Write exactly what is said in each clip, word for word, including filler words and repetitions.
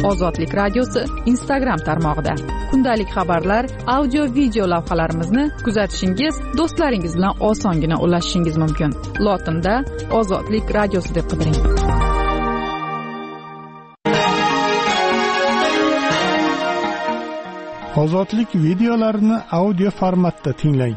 Ozodlik radiosi Instagram tarmog'ida. Kundalik xabarlar, audio video lavhalarimizni kuzatishingiz, do'stlaringiz bilan osongina ulashishingiz mumkin. Lotinda Ozodlik radiosi deb qidiring. Ozodlik videolarini audio formatda tinglang.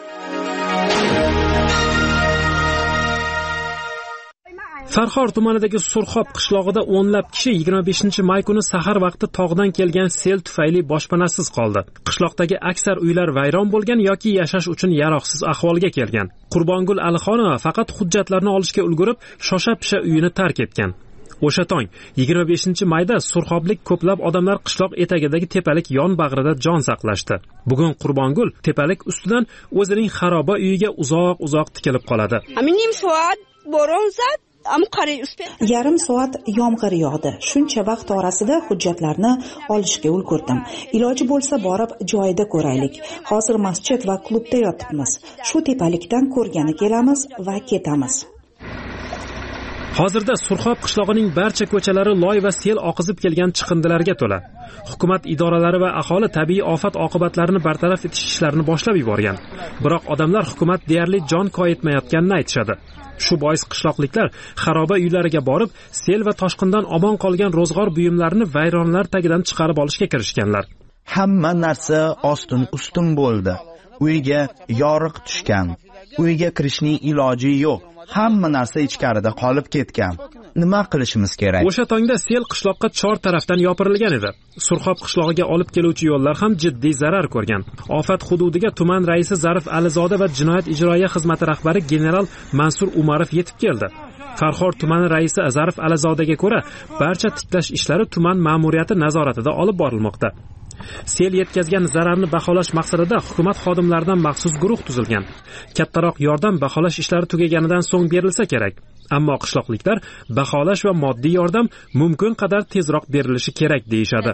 Farxor tumanidagi Surxob qishlog'ida o'nlab kishi yigirma beshinchi may kuni sahar vaqti tog'dan kelgan sel tufayli boshpanasiz qoldi. Qishloqdagi aksar uylar vayron bo'lgan yoki yashash uchun yaroqsiz ahvolga kelgan. Qurbongul Alixonova faqat hujjatlarni olishga ulgurib, shosha-pisha uyini tark etgan. O'sha tong yigirma beshinchi mayda Surxoblik ko'plab odamlar qishloq etagidagi tepalik yon bag'rida jon saqlashdi. Bugun Qurbongul tepalik ustidan o'zining xaroba uyiga uzoq-uzoq tikilib qoladi. Aminim soat bo'ron zad Yarim soat yomg'ir yog'di. Shuncha vaqt orasida hujjatlarni olishga ulgurdim. Iloji bo'lsa borib joyida ko'raylik. Hozir masjid va klubda yotibmiz. Shu tepalikdan ko'rgani kelamiz va ketamiz. Hozirda Surxob qishlog'ining barcha ko'chalari loy va sel oqizib kelgan chiqindilarga to'la. Hukumat idoralari va aholi tabiiy ofat oqibatlarini bartaraf etish ishlarini boshlab yuborgan. Biroq odamlar hukumat deyarli jon koyitmayotganini aytishadi. Shu bois qishloqliklar xaroba uylariga borib, sel va toshqindan omon qolgan ro'zg'or buyumlarini vayronlar tagidan chiqarib olishga kirishganlar. Hamma narsa ostin-ustin bo'ldi. Uyga yoriq tushgan. Uyga kirishning iloji yo'q. Hamma narsa ichkarida qolib ketgan. Nima qilishimiz kerak? O'sha tongda sel qishloqqa chor tarafdan yopirilgan edi. Surxob qishlog'iga olib keluvchi yo'llar ham jiddiy zarar ko'rgan. Ofat hududiga tuman raisi Zarif Alizoda va jinoyat ijroiya xizmati rahbari general Mansur Umarov yetib keldi. Farxor tumani raisi Zarif Alizodaga ko'ra, barcha tiklash ishlari tuman ma'muriyati nazoratida olib borilmoqda. Sel yetkazgan zararni baholash maqsadida hukumat xodimlaridan maxsus guruh tuzilgan. Kattaroq yordam baholash ishlari tugaganidan so'ng berilsa kerak. Ammo qishloqliklar baholash va moddiy yordam mumkin qadar tezroq berilishi kerak deyshadi.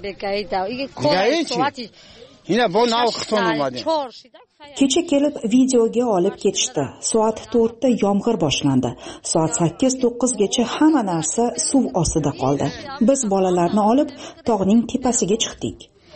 Kecha kelib videoga olib ketishdi. Soat to'rtda yomg'ir boshlandi. Soat sakkiz to'qqizgacha hamma narsa suv ostida qoldi. Biz bolalarni olib tog'ning tepasiga chiqdik.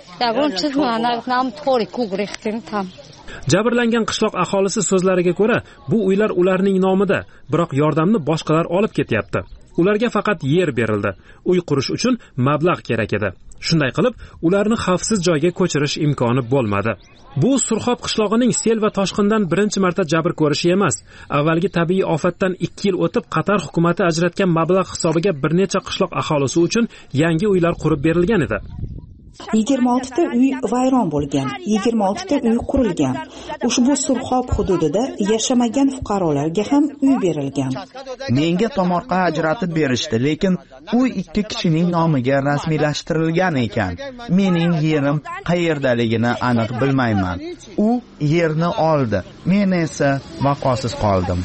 Jabrlangan qishloq aholisi so'zlariga ko'ra, bu uylar ularning nomida, biroq yordamni boshqalar olib ketyapti. Ularga faqat yer berildi. Uy qurish uchun mablag' kerak edi. Shunday qilib, ularni xavfsiz joyga ko'chirish imkoni bo'lmadi. Bu Surxob qishlog'ining sel va toshqindan birinchi marta jabr ko'rishi emas. Avvalgi tabiiy ofatdan ikki yil o'tib, Qatar hukumatı ajratgan mablag' hisobiga bir necha qishloq aholisi uchun yangi uylar qurib berilgan edi. yigirma oltita uy vayron bo'lgan, yigirma oltita uy qurilgan. Ushbu Surxob hududida yashamagan fuqarolarga ham uy berilgan. Menga tomorqa ajratib berishdi, lekin u ikki kishining nomiga rasmiylashtirilgan ekan. Mening yerim qayerdaligini aniq bilmayman. U yerni oldi, men esa vaqosiz qoldim.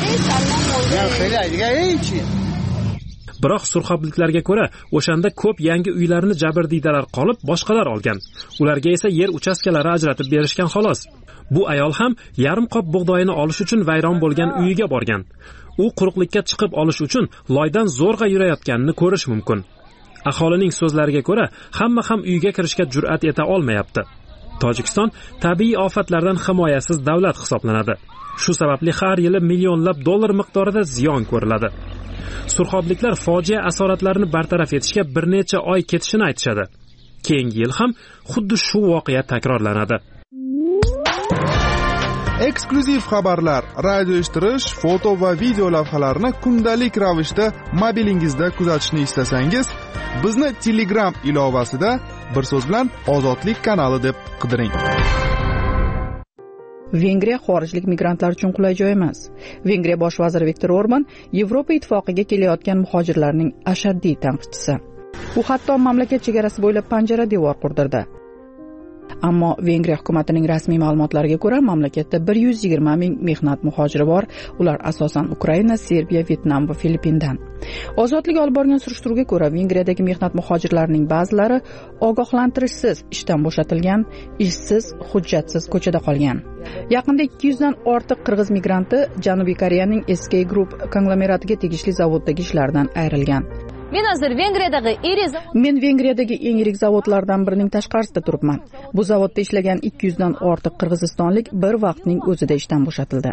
Biroq surxobliklarga ko'ra, o'shanda ko'p yangi uylarni jabrdiydalar qolib, boshqalar olgan. Ularga esa yer uchastkalari ajratib berishgan xolos. Bu ayol ham yarim qop bug'doyini olish uchun vayron bo'lgan uyiga borgan. U quruqlikka chiqib olish uchun loydan zo'rg'a yurayotganini ko'rish mumkin. Aholining so'zlariga ko'ra, hamma ham uyga kirishga jur'at eta olmayapti. Tojikiston tabiiy ofatlardan himoyasiz davlat hisoblanadi. Shu sababli har yili millionlab dollar miqdorida ziyon ko'riladi. Surxobliklar fojia asoratlarini bartaraf etishga bir necha oy ketishini aytishadi. Keyingi yil ham xuddi shu voqea takrorlanadi. Eksklyuziv xabarlar, radio eshittirish, foto va video lavhalarni kundalik ravishda mobilingizda kuzatishni istasangiz, bizni Telegram ilovasida bir so'z bilan Ozodlik kanali deb qidiring. Vengriya xorijlik migrantlar uchun qulay joy emas. Vengriya bosh vaziri Viktor Orban Yevropa ittifoqiga kelayotgan muhojirlarning ashaddiy tanqidchisi. U hatto mamlakat chegarasi bo'ylab panjara devor qurdirdi. Ammo Vengriya hukumatining rasmiy ma'lumotlariga ko'ra, mamlakatda bir yuz yigirma ming mehnat muhojiri bor. Ular asosan Ukraina, Serbiya, Vyetnam va Filippindan. Ozodlik olib borgan surishtiruvga ko'ra, Vengriyadagi mehnat muhojirlarining ba'zilari ogohlantirishsiz ishdan bo'shatilgan, ishsiz, hujjatsiz ko'chada qolgan. Yaqinda ikki yuzdan ortiq qirg'iz migranti Janubiy Koreyaning S K Group konglomeratiga tegishli zavoddagi ishlaridan ayrilgan. Men hozir Vengriyadagi Iri Men Vengriyadagi eng yirik zavodlardan birining tashqarisida turibman. Bu zavodda ishlagan ikki yuz dan ortiq qirg'izistonlik bir vaqtning o'zida ishdan bo'shatildi.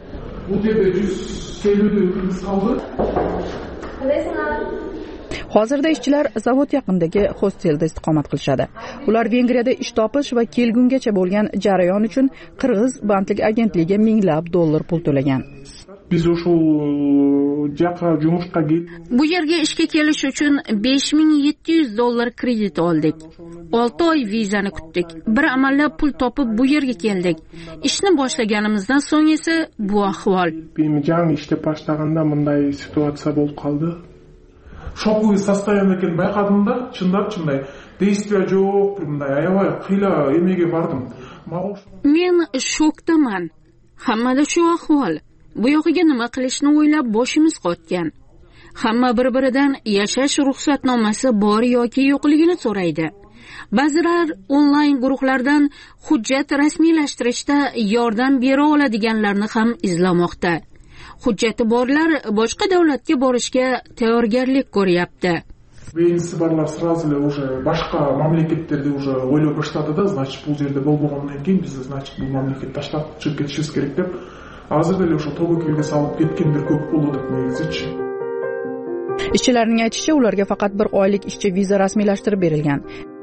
Hozirda ishchilar zavod yaqinidagi hostelda istiqomat qilishadi. Ular Vengriyada ish topish va kelgungacha bo'lgan jarayon uchun Qirg'iz bandlik agentligiga minglab dollar pul to'lagan. Biz o'sha jaqa jumishqa Bu yerga ishga kelish uchun besh ming yetti yuz dollar kredit oldik. olti oy vizani kutdik. Bir amallab pul topib bu yerga keldik. Ishni boshlaganimizdan so'ng esa bu ahvol. Yangi ishda boshlaganda bunday situatsiya bo'lib qoldi. Şokuy состояние ekan bayqadimda, chinlab chinday действия yo'q, bunday ayvoy qiyla emeге bordim. Men shokdaman. Hammada shu ahvol. Bu yog'iga nima qilishni o'ylab boshimiz qotgan. Hamma bir-biridan yashash ruxsatnomasi bor yoki yo'qligini so'raydi. Ba'zilar onlayn guruhlardan hujjat rasmiylashtirishda yordam bera oladiganlarni ham izlamoqda. Hujjati borlar boshqa davlatga borishga tayyorgarlik ko'ryapti. Birinchisi borlar сразу уже boshqa mamlakatlarda уже o'ylab boshladi-da, значит, bu yerda bo'lgandan keyin biz значит bu mamlakatni tashlab chiqib ketishimiz kerak deb, hozirda o'sha to'g'riga solib ketganlar ko'p bo'ldi negizchi. Ishchilarning aytishicha, ularga faqat bir oylik ishchi viza rasmiylashtirib berilgan.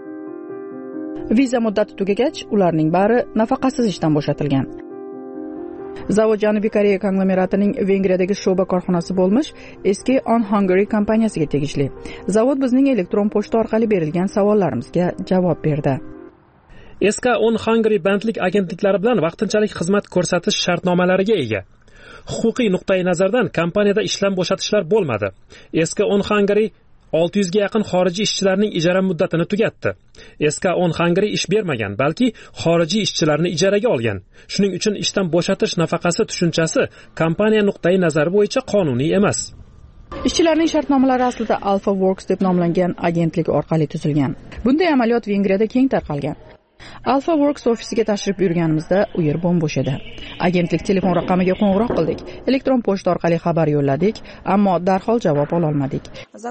Viza muddati tugagach, ularning bari nafaqasiz ishdan bo'shatilgan. Zavod Janubiy Koreya konglomeratining Vengriyadagi sho'ba korxonasi bo'lmish eski On Hungary kompaniyasiga tegishli. Zavod bizning elektron pochta orqali berilgan savollarimizga javob berdi. Eski On Hungary bandlik agentliklari bilan vaqtinchalik xizmat ko'rsatish shartnomalariga ega. Huquqiy nuqtai nazardan kompaniyada ishdan bo'shatishlar bo'lmadi. Eski On Hungary olti yuz ga yaqin xorijiy ishchilarning ijara muddatini tugatdi. Eski On Hungary ish bermagan, balki xorijiy ishchilarni ijaraga olgan. Shuning uchun ishdan bo'shatish nafaqasi tushunchasi kompaniya nuqtai nazari bo'yicha qonuniy emas. Ishchilarning shartnomalari aslida Alpha Works deb nomlangan agentlik orqali tuzilgan. Bunday amaliyot Vengriyada keng tarqalgan. Alpha Works ofisiga tashrif buyurganimizda u yer bo'm-bo'sh edi. Agentlik telefon raqamiga qo'ng'iroq qildik. Elektron pochta orqali xabar yo'lladik, ammo darhol javob ola olmadik.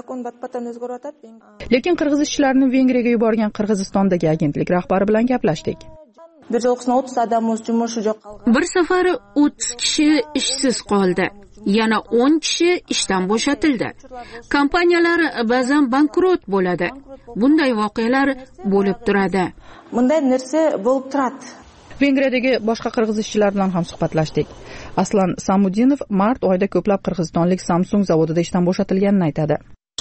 Lekin qirg'iz ishchilarini Vengriyaga yuborgan Qirg'izistondagi agentlik rahbari bilan gaplashdik. Bir safar o'ttiz kishi ishsiz qoldi. Yana o'n kishi ishdan bo'shatildi. Kompaniyalar ba'zan bankrot bo'ladi. Bunday voqealar bo'lib turadi. Bunday narsa bo'lib turadi. Vengriyadagi boshqa qirg'iz ishchilar bilan ham suhbatlashdik. Aslan Samudinov mart oyida ko'plab qirg'izistonlik Samsung zavodida ishdan bo'shatilganini aytadi.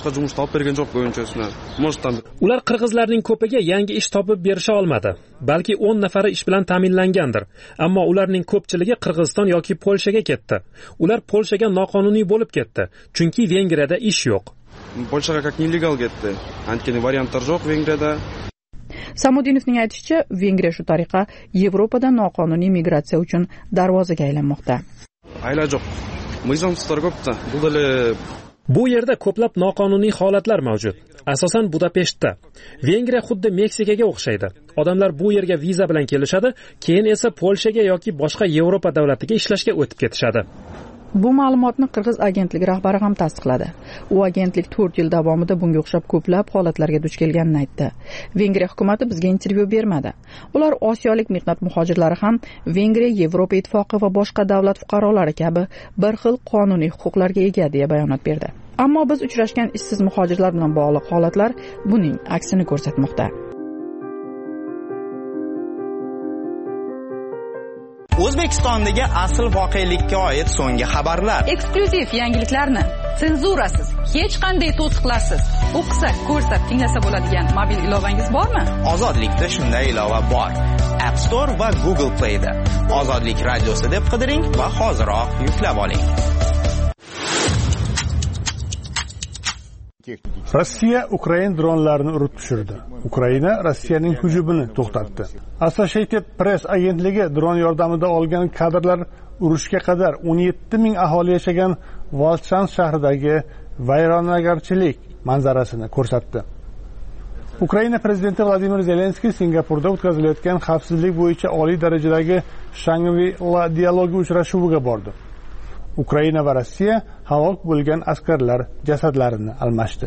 Ular qirg'izlarning ko'piga yangi ish topib berisha olmadi. Balki o'n nafari ish bilan ta'minlangandir. Ammo ularning ko'pchiligi Qirg'iziston yoki Polshaga ketdi. Ular Polshaga noqonuniy bo'lib ketdi, chunki Vengriyada ish yo'q. Polshaga как nelegal ketdi. Antkini variantlar yo'q Vengriyada. Samudinovning aytishicha, Vengriya shu tariqa Yevropada noqonuniy migratsiya uchun darvozaga aylanmoqda. Ayla yo'q. Mizonlar ko'pda. Bu Bu yerda ko'plab noqonuniy holatlar mavjud. Asosan Budapeshtda. Vengriya xuddi Meksikaga o'xshaydi. Odamlar bu yerga viza bilan kelishadi, keyin esa Polshaga yoki boshqa Yevropa davlatiga ishlashga o'tib ketishadi. Bu ma'lumotni qirg'iz agentligi rahbari ham tasdiqladi. U agentlik to'rt yil davomida bunga o'xshab ko'plab holatlarga duch kelganini aytdi. Vengriya hukumatı bizga intervyu bermadi. Ular osiyolik mehnat muhojirlari ham Vengriya Yevropa ittifoqi va boshqa davlat fuqarolari kabi bir xil qonuniy huquqlarga ega deya bayonot berdi. Ammo biz uchrashgan ishsiz muhojirlar bilan bog'liq holatlar buning aksini ko'rsatmoqda. O'zbekistondagi asl voqelikka oid so'nggi xabarlar. Eksklyuziv yangiliklarni senzurasiz, hech qanday to'siqlarsiz o'qisak, ko'rsat, tinglasa bo'ladigan mobil ilovangiz bormi? Ozodlikda shunday ilova bor. App Store va Google Play'da. Ozodlik radiosi deb qidiring va hoziroq yuklab oling. Rossiya Ukraina dronlarini urib tushirdi. Ukraina Rossiyaning hujumini to'xtatdi. Associated Press agentligi dron yordamida olgan kadrlar urushga qadar o'n yetti ming aholi yashagan Volchans shahridagi vayronagarchilik manzarasini ko'rsatdi. Ukraina prezidenti Vladimir Zelenskiy Singapurda o'tkazilayotgan xavfsizlik bo'yicha oliy darajadagi Shangri-La dialogi uchrashuviga bordi. Ukraina va Rossiya halok bo'lgan askarlar jasadlarini almashdi.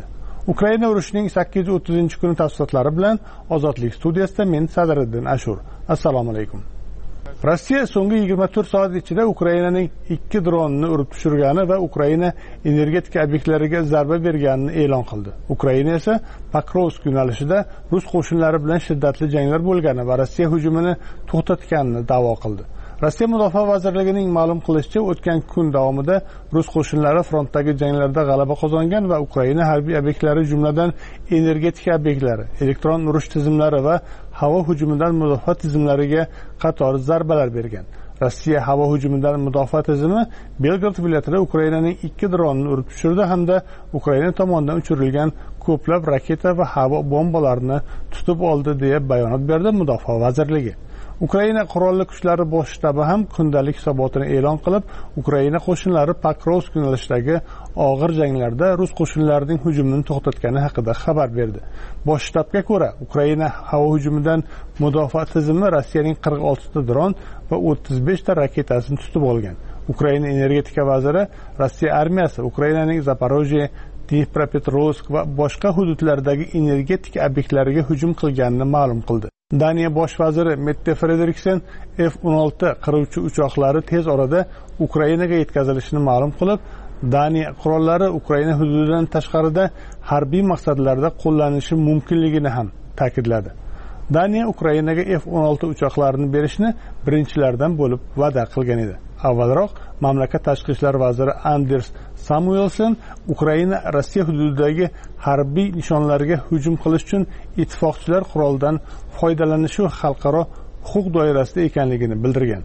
Ukraina urushining sakkiz yuz o'ttizinchi kuni tafsilotlari bilan Ozodlik studiyasida men Sadiriddin Ashur. Assalomu alaykum. Rossiya so'nggi yigirma to'rt soat ichida Ukrainaning ikki dronini urib tushirgani va Ukraina energetika obyektlariga zarba berganini e'lon qildi. Ukraina esa Pokrovsk yo'nalishida rus qo'shinlari bilan shiddatli janglar bo'lgani va Rossiya hujumini to'xtatganini da'vo qildi. Rossiya Mudofaa vazirligining ma'lum qilishicha, o'tgan kun davomida rus qo'shinlari frontdagi janglarda g'alaba qozongan va Ukraina harbiy obyektlari, jumladan energetika obyektlari, elektron urush tizimlari va havo hujumidan mudofaa tizimlariga qator zarbalar bergan. Rossiya havo hujumidan mudofaa tizimi Belgorod viloyatida Ukrainaning ikki dronini urib tushirdi hamda Ukraina tomonidan uchirilgan ko'plab raketa va havo bombalarini tutib oldi deya bayonot berdi Mudofaa vazirligi. Ukraina qurolli kuchlari bosh shtabi ham kundalik hisobotini e'lon qilib, Ukraina qo'shinlari Pokrovsk yo'nalishidagi og'ir janglarda rus qo'shinlarining hujumini to'xtatgani haqida xabar berdi. Bosh shtabga ko'ra, Ukraina havo hujumidan mudofaa tizimi Rossiyaning qirq oltita dron va o'ttiz beshta raketasini tutib olgan. Ukraina energetika vaziri Rossiya armiyasi Ukrainaning Zaporojye, Dnipropetrovsk va boshqa hududlardagi energetika obyektlariga hujum qilganini ma'lum qildi. Daniya bosh vaziri Mette Frederiksen F o'n olti qiruvchi uchoqlari tez orada Ukrainaga yetkazilishini ma'lum qilib, Daniya qurollari Ukraina hududidan tashqarida harbiy maqsadlarda qo'llanilishi mumkinligini ham ta'kidladi. Daniya Ukrainaga F o'n olti uchoqlarini berishni birinchilardan bo'lib va'da qilgan edi. Avvalroq mamlakat tashqi ishlar vaziri Anders Samuelsen Ukraina Rossiya hududidagi harbiy nishonlarga hujum qilish uchun ittifoqchilar quroldan foydalanishi xalqaro huquq doirasida ekanligini bildirgan.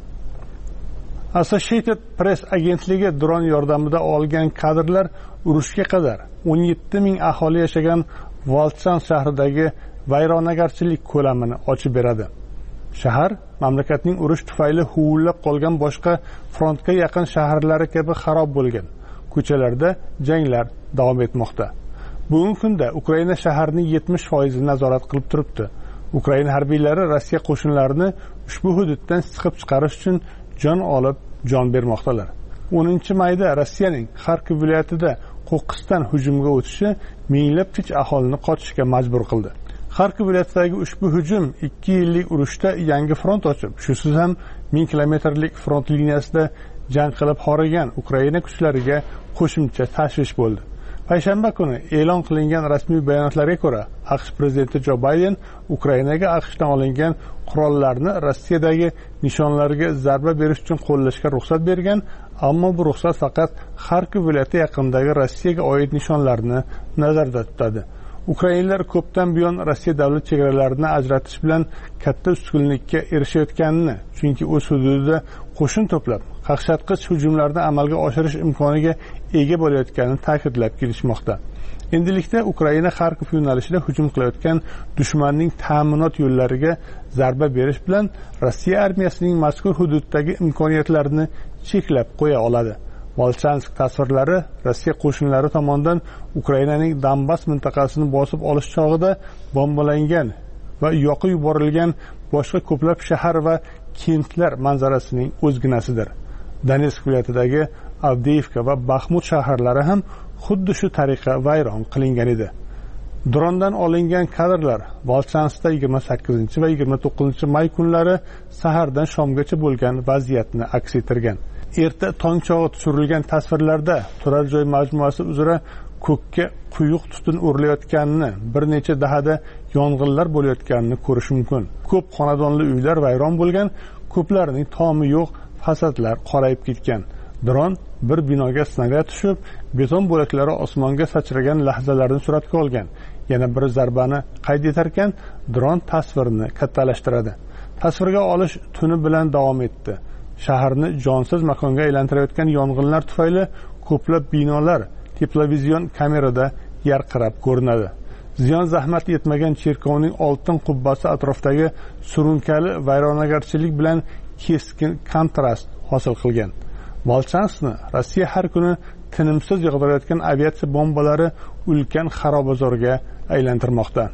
Associated Press agentligi dron yordamida olgan kadrlar urushga qadar o'n yetti ming aholi yashagan Volchansk shahridagi vayronagarchilik ko'lamini ochib beradi. Shahar mamlakatning urush tufayli huvillab qolgan boshqa frontga yaqin shaharlari kabi xarob bo'lgan. Ko'chalarda janglar davom etmoqda. Bugungi kunda Ukraina shaharning yetmish foizini nazorat qilib turibdi. Ukraina harbiylari Rossiya qo'shinlarini ushbu hududdan siqib chiqarish uchun jon olib, jon bermoqdalar. o'ninchi mayda Rossiyaning Kharkiv viloyatida qo'qqisdan hujumga o'tishi minglab tinch aholini qochishga majbur qildi. Kharkiv viloyatidagi ushbu hujum ikki yillik urushda yangi front ochib, shusiz ham ming kilometrlik front liniyasida jang qilib horigan Ukraina kuchlariga qo'shimcha tashvish bo'ldi. Payshanba kuni e'lon qilingan rasmiy bayonotlarga ko'ra, AQSh prezidenti Jo Bayden Ukrainaga AQShdan olingan qurollarni Rossiyadagi nishonlarga zarba berish uchun qo'llashga ruxsat bergan, ammo bu ruxsat faqat Kharkiv viloyati yaqinidagi Rossiyaga oid nishonlarni nazarda tutadi. Ukrainalar ko'pdan buyon Rossiya davlat chegaralarini ajratish bilan katta ustunlikka erishayotganini, chunki o'z hududida qo'shin to'plab, qaqshatqich hujumlarni amalga oshirish imkoniga ega bo'layotganini ta'kidlab kelishmoqda. Endilikda Ukraina Kharkiv yo'nalishida hujum qilayotgan dushmanning ta'minot yo'llariga zarba berish bilan Rossiya armiyasining mazkur hududdagi imkoniyatlarini cheklab qo'ya oladi. Volchansk tasvirlari Rossiya qo'shinlari tomonidan Ukrainaning Donbass mintaqasini bosib olish chog'ida bombalangan va yoqib yuborilgan boshqa ko'plab shahar va kentlar manzarasining o'zginasidir. Donetsk viloyatidagi Avdiivka va Baxmut shaharlari ham xuddi shu tariqa vayron qilingan edi. Drondan olingan kadrlar Volchanskda yigirma sakkizinchi va yigirma to'qqizinchi may kunlari sahardan shomgacha bo'lgan vaziyatni aks ettirgan. Erta tong chog'i tushirilgan tasvirlarda turar joy majmuasi uzra ko'kka quyuq tutun o'rilayotganini, bir necha dahada yong'inlar bo'layotganini ko'rish mumkin. Ko'p xonadonli uylar vayron bo'lgan, ko'plarining tomi yo'q, fasadlar qorayib ketgan. Dron bir binoga snaryad tushib, beton bo'laklari osmonga sachragan lahzalarni suratga olgan. Yana bir zarbani qayd etarkan, dron tasvirni kattalashtiradi. Tasvirga olish tuni bilan davom etdi. Shaharni jonsiz makonga aylantirayotgan yong'inlar tufayli ko'plab binolar teplovizion kamerada yarqirab ko'rinadi. Ziyon zahmat yetmagan cherkovning oltin qubbasi atrofidagi surunkali vayronagarchilik bilan keskin kontrast hosil qilgan. Volchanskni Rossiya har kuni tinimsiz yog'dirayotgan aviatsiya bombalari ulkan xarobazorga aylantirmoqda.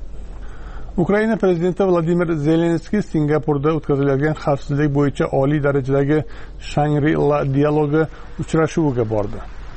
Ukraina prezidenti Vladimir Zelenskiy Singapurda o'tkazilayotgan xavfsizlik bo'yicha oliy darajadagi Shangri-La dialogi uchrashuviga bordi.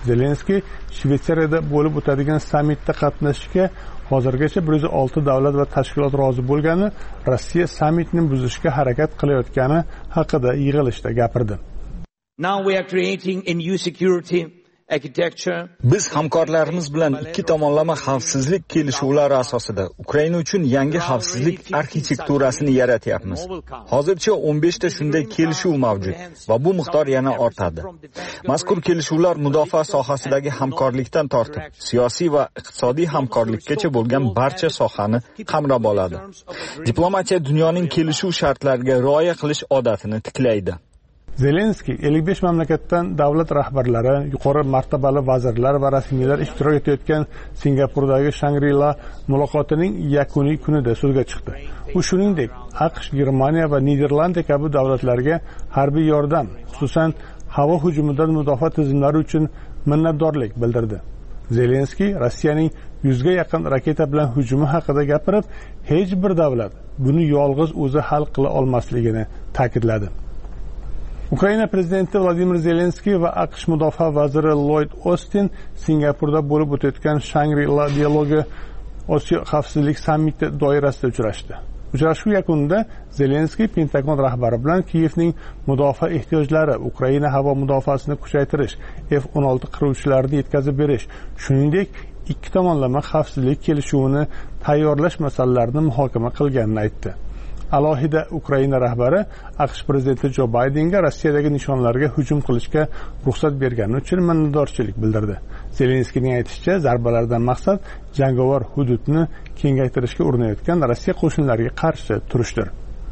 Zelenskiy Shvetsariyada bo'lib o'tadigan sammitda qatnashishga hozirgacha bir yuz olti davlat va tashkilot rozi bo'lgani, Rossiya sammitni buzishga harakat qilayotgani haqida yig'ilishda gapirdi. Now we are creating a new security architecture. Biz hamkorlarimiz bilan ikki tomonlama xavfsizlik kelishuvlari asosida Ukraina uchun yangi xavfsizlik arxitekturasini yaratyapmiz. Hozircha o'n besh ta shunday kelishuv mavjud va bu miqdor yana ortadi. Mazkur kelishuvlar mudofaa sohasidagi hamkorlikdan tortib, siyosiy va iqtisodiy hamkorlikkacha bo'lgan barcha sohani qamrab oladi. Diplomatiya dunyoning kelishuv shartlariga rioya qilish odatini tiklaydi. Zelenskiy ellik besh mamlakatdan davlat rahbarlari, yuqori martabali vazirlar va rasmiylar ishtirok etayotgan Singapurdagi Shangri-La muloqotining yakuniy kunida so'zga chiqdi. U shuningdek, AQSh, Germaniya va Niderlandiya kabi davlatlarga harbiy yordam, xususan havo hujumidan mudofaa tizimlari uchun minnatdorlik bildirdi. Zelenskiy Rossiyaning yuzga yaqin raketa bilan hujumi haqida gapirib, hech bir davlat buni yolg'iz o'zi hal qila olmasligini ta'kidladi. Ukraina prezidenti Vladimir Zelenskiy va AQSh mudofaa vaziri Lloyd Austin Singapurda bo'lib o'tayotgan Shangri-La dialogi Osiyo xavfsizlik sammiti doirasida uchrashdi. Uchrashuv yakunida Zelenskiy Pentagon rahbari bilan Kiyevning mudofaa ehtiyojlari, Ukraina havo mudofaasini kuchaytirish, F o'n olti qiruvchilarini yetkazib berish, shuningdek ikki tomonlama xavfsizlik kelishuvini tayyorlash masalalarini muhokama qilganini aytdi. Alohida Ukraina rahbari AQSh prezidenti Jo Baydenga Rossiyadagi nishonlarga hujum qilishga ruxsat bergani uchun minnatdorchilik bildirdi. Zelenskiyning aytishicha, zarbalardan maqsad jangovar hududni kengaytirishga urinayotgan Rossiya qo'shinlariga qarshi turishdir.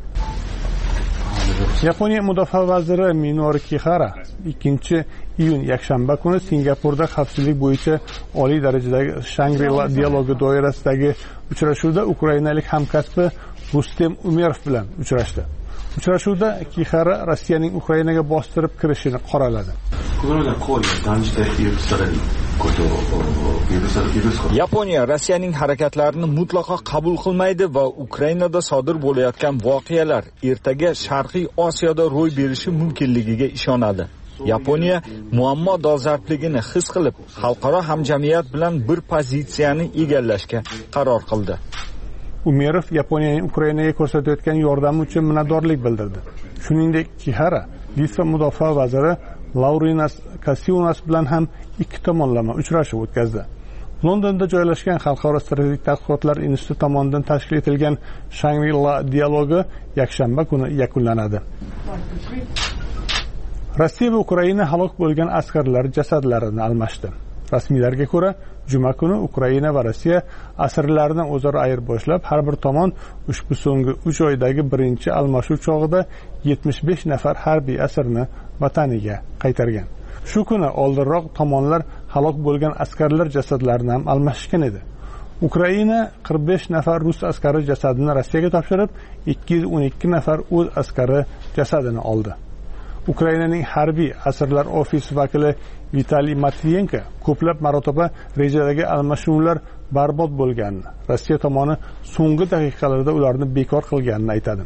Yaponiya mudofaa vaziri Minoru Kihara ikkinchi iyun yakshanba kuni Singapurda xavfsizlik bo'yicha oliy darajadagi Shangri-La dialogi doirasidagi uchrashuvda ukrainalik hamkasbi Rustem Umerov bilan uchrashdi. Uchrashuvda Kihara Rossiyaning Ukrainaga bostirib kirishini qoraladi. Yaponiya Rossiyaning harakatlarini mutlaqo qabul qilmaydi va Ukrainada sodir bo'layotgan voqealar ertaga Sharqiy Osiyoda ro'y berishi mumkinligiga ishonadi. Yaponiya muammo dolzarbligini his qilib, xalqaro hamjamiyat bilan bir pozitsiyani egallashga qaror qildi. Umerov Yaponiyaning Ukrainaga ko'rsatayotgan yordami uchun minnatdorlik bildirdi. Shuningdek, Kihara Litva mudofaa vaziri Laurinas Kasiunas bilan ham ikki tomonlama uchrashuv o'tkazdi. Londonda joylashgan Xalqaro strategik tadqiqotlar instituti tomonidan tashkil etilgan Shangri-La dialogi yakshanba kuni yakunlanadi. Rossiya va Ukraina halok bo'lgan askarlar jasadlarini almashdi. Rasmiylarga ko'ra, juma kuni Ukraina va Rossiya asirlarni o'zaro ayirboshlab, har bir tomon ushbu so'nggi uch oydagi birinchi almashuv chog'ida yetmish besh nafar harbiy asirni vataniga qaytargan. Shu kuni oldinroq tomonlar halok bo'lgan askarlar jasadlarini ham almashgan edi. Ukraina qirq besh nafar rus askari jasadini Rossiyaga topshirib, ikki yuz o'n ikki nafar o'z askari jasadini oldi. Ukrainaning harbiy asirlar ofisi vakili Vitaliy Matviyenko ko'plab marotaba rejadagi almashuvlar barbod bo'lganini, Rossiya tomoni so'nggi daqiqalarda ularni bekor qilganini aytadi.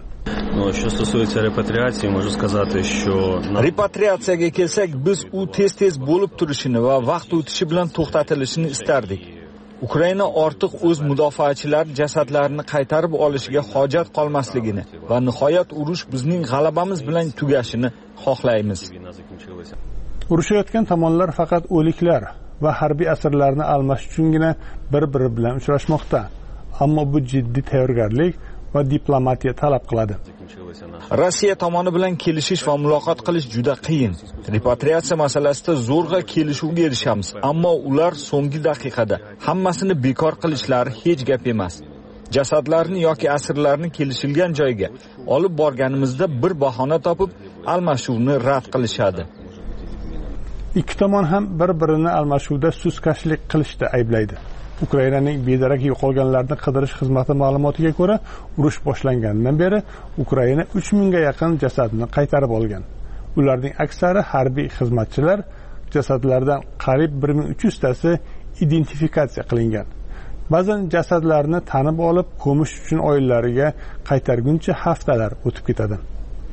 Repatriatsiyaga kelsak, biz u tez-tez bo'lib turishini va vaqt o'tishi bilan to'xtatilishini istardik. Ukraina ortiq o'z mudofaachilar jasadlarini qaytarib olishiga hojat qolmasligini va nihoyat urush bizning g'alabamiz bilan tugashini xohlaymiz. Urushayotgan tomonlar faqat o'liklar va harbiy asirlarni almashish uchungina bir-biri bilan uchrashmoqda. Ammo bu jiddiy tayyorgarlik va diplomatiya talab qiladi. Rossiya tomoni bilan kelishish va muloqot qilish juda qiyin. Repatriatsiya masalasida zo'rg'a kelishuvga erishamiz, ammo ular so'nggi daqiqada hammasini bekor qilishlari hech gap emas. Jasadlarni yoki asirlarni kelishilgan joyga olib borganimizda bir bahona topib, almashuvni rad qilishadi. Ikki tomon ham bir-birini almashuvda suskashlik qilishda ayblaydi. Ukrainaning bedarak yo'qolganlarni qidirish xizmati ma'lumotiga ko'ra, urush boshlangandan beri Ukraina uch mingga yaqin jasadni qaytarib olgan. Ularning aksari harbiy xizmatchilar, jasadlardan qariyb bir ming uch yuz tasi identifikatsiya qilingan. Ba'zan jasadlarni tanib olib, ko'mish uchun oilalariga qaytarguncha haftalar o'tib ketadi.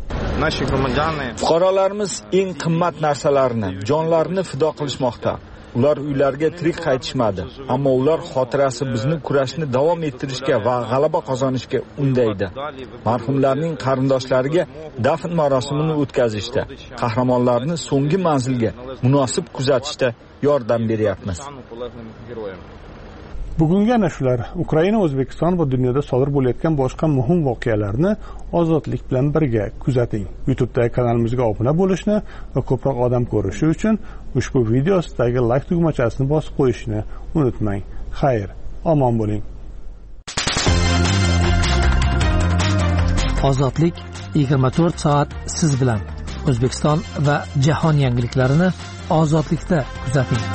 Fuqarolarimiz eng qimmat narsalarni, jonlarini fido qilishmoqda. Ular uylariga tirik qaytishmadi, ammo ular xotirasi bizni kurashni davom ettirishga va g'alaba qozonishga undaydi. Marhumlarning qarindoshlariga dafn marosimini o'tkazishda, qahramonlarni so'nggi manzilga munosib kuzatishda yordam beryapmiz. Bugungi ana shular Ukraina, O'zbekiston va dunyoda sodir bo'layotgan boshqa muhim voqealarni ozodlik bilan birga kuzating. YouTube'dagi kanalimizga obuna bo'lishni va ko'proq odam ko'rishi uchun ushbu video ostidagi like tugmachasini bosib qo'yishni unutmang. Xayr, omon bo'ling. Ozodlik yigirma to'rt soat siz bilan. O'zbekiston va jahon yangiliklarini ozodlikda kuzating.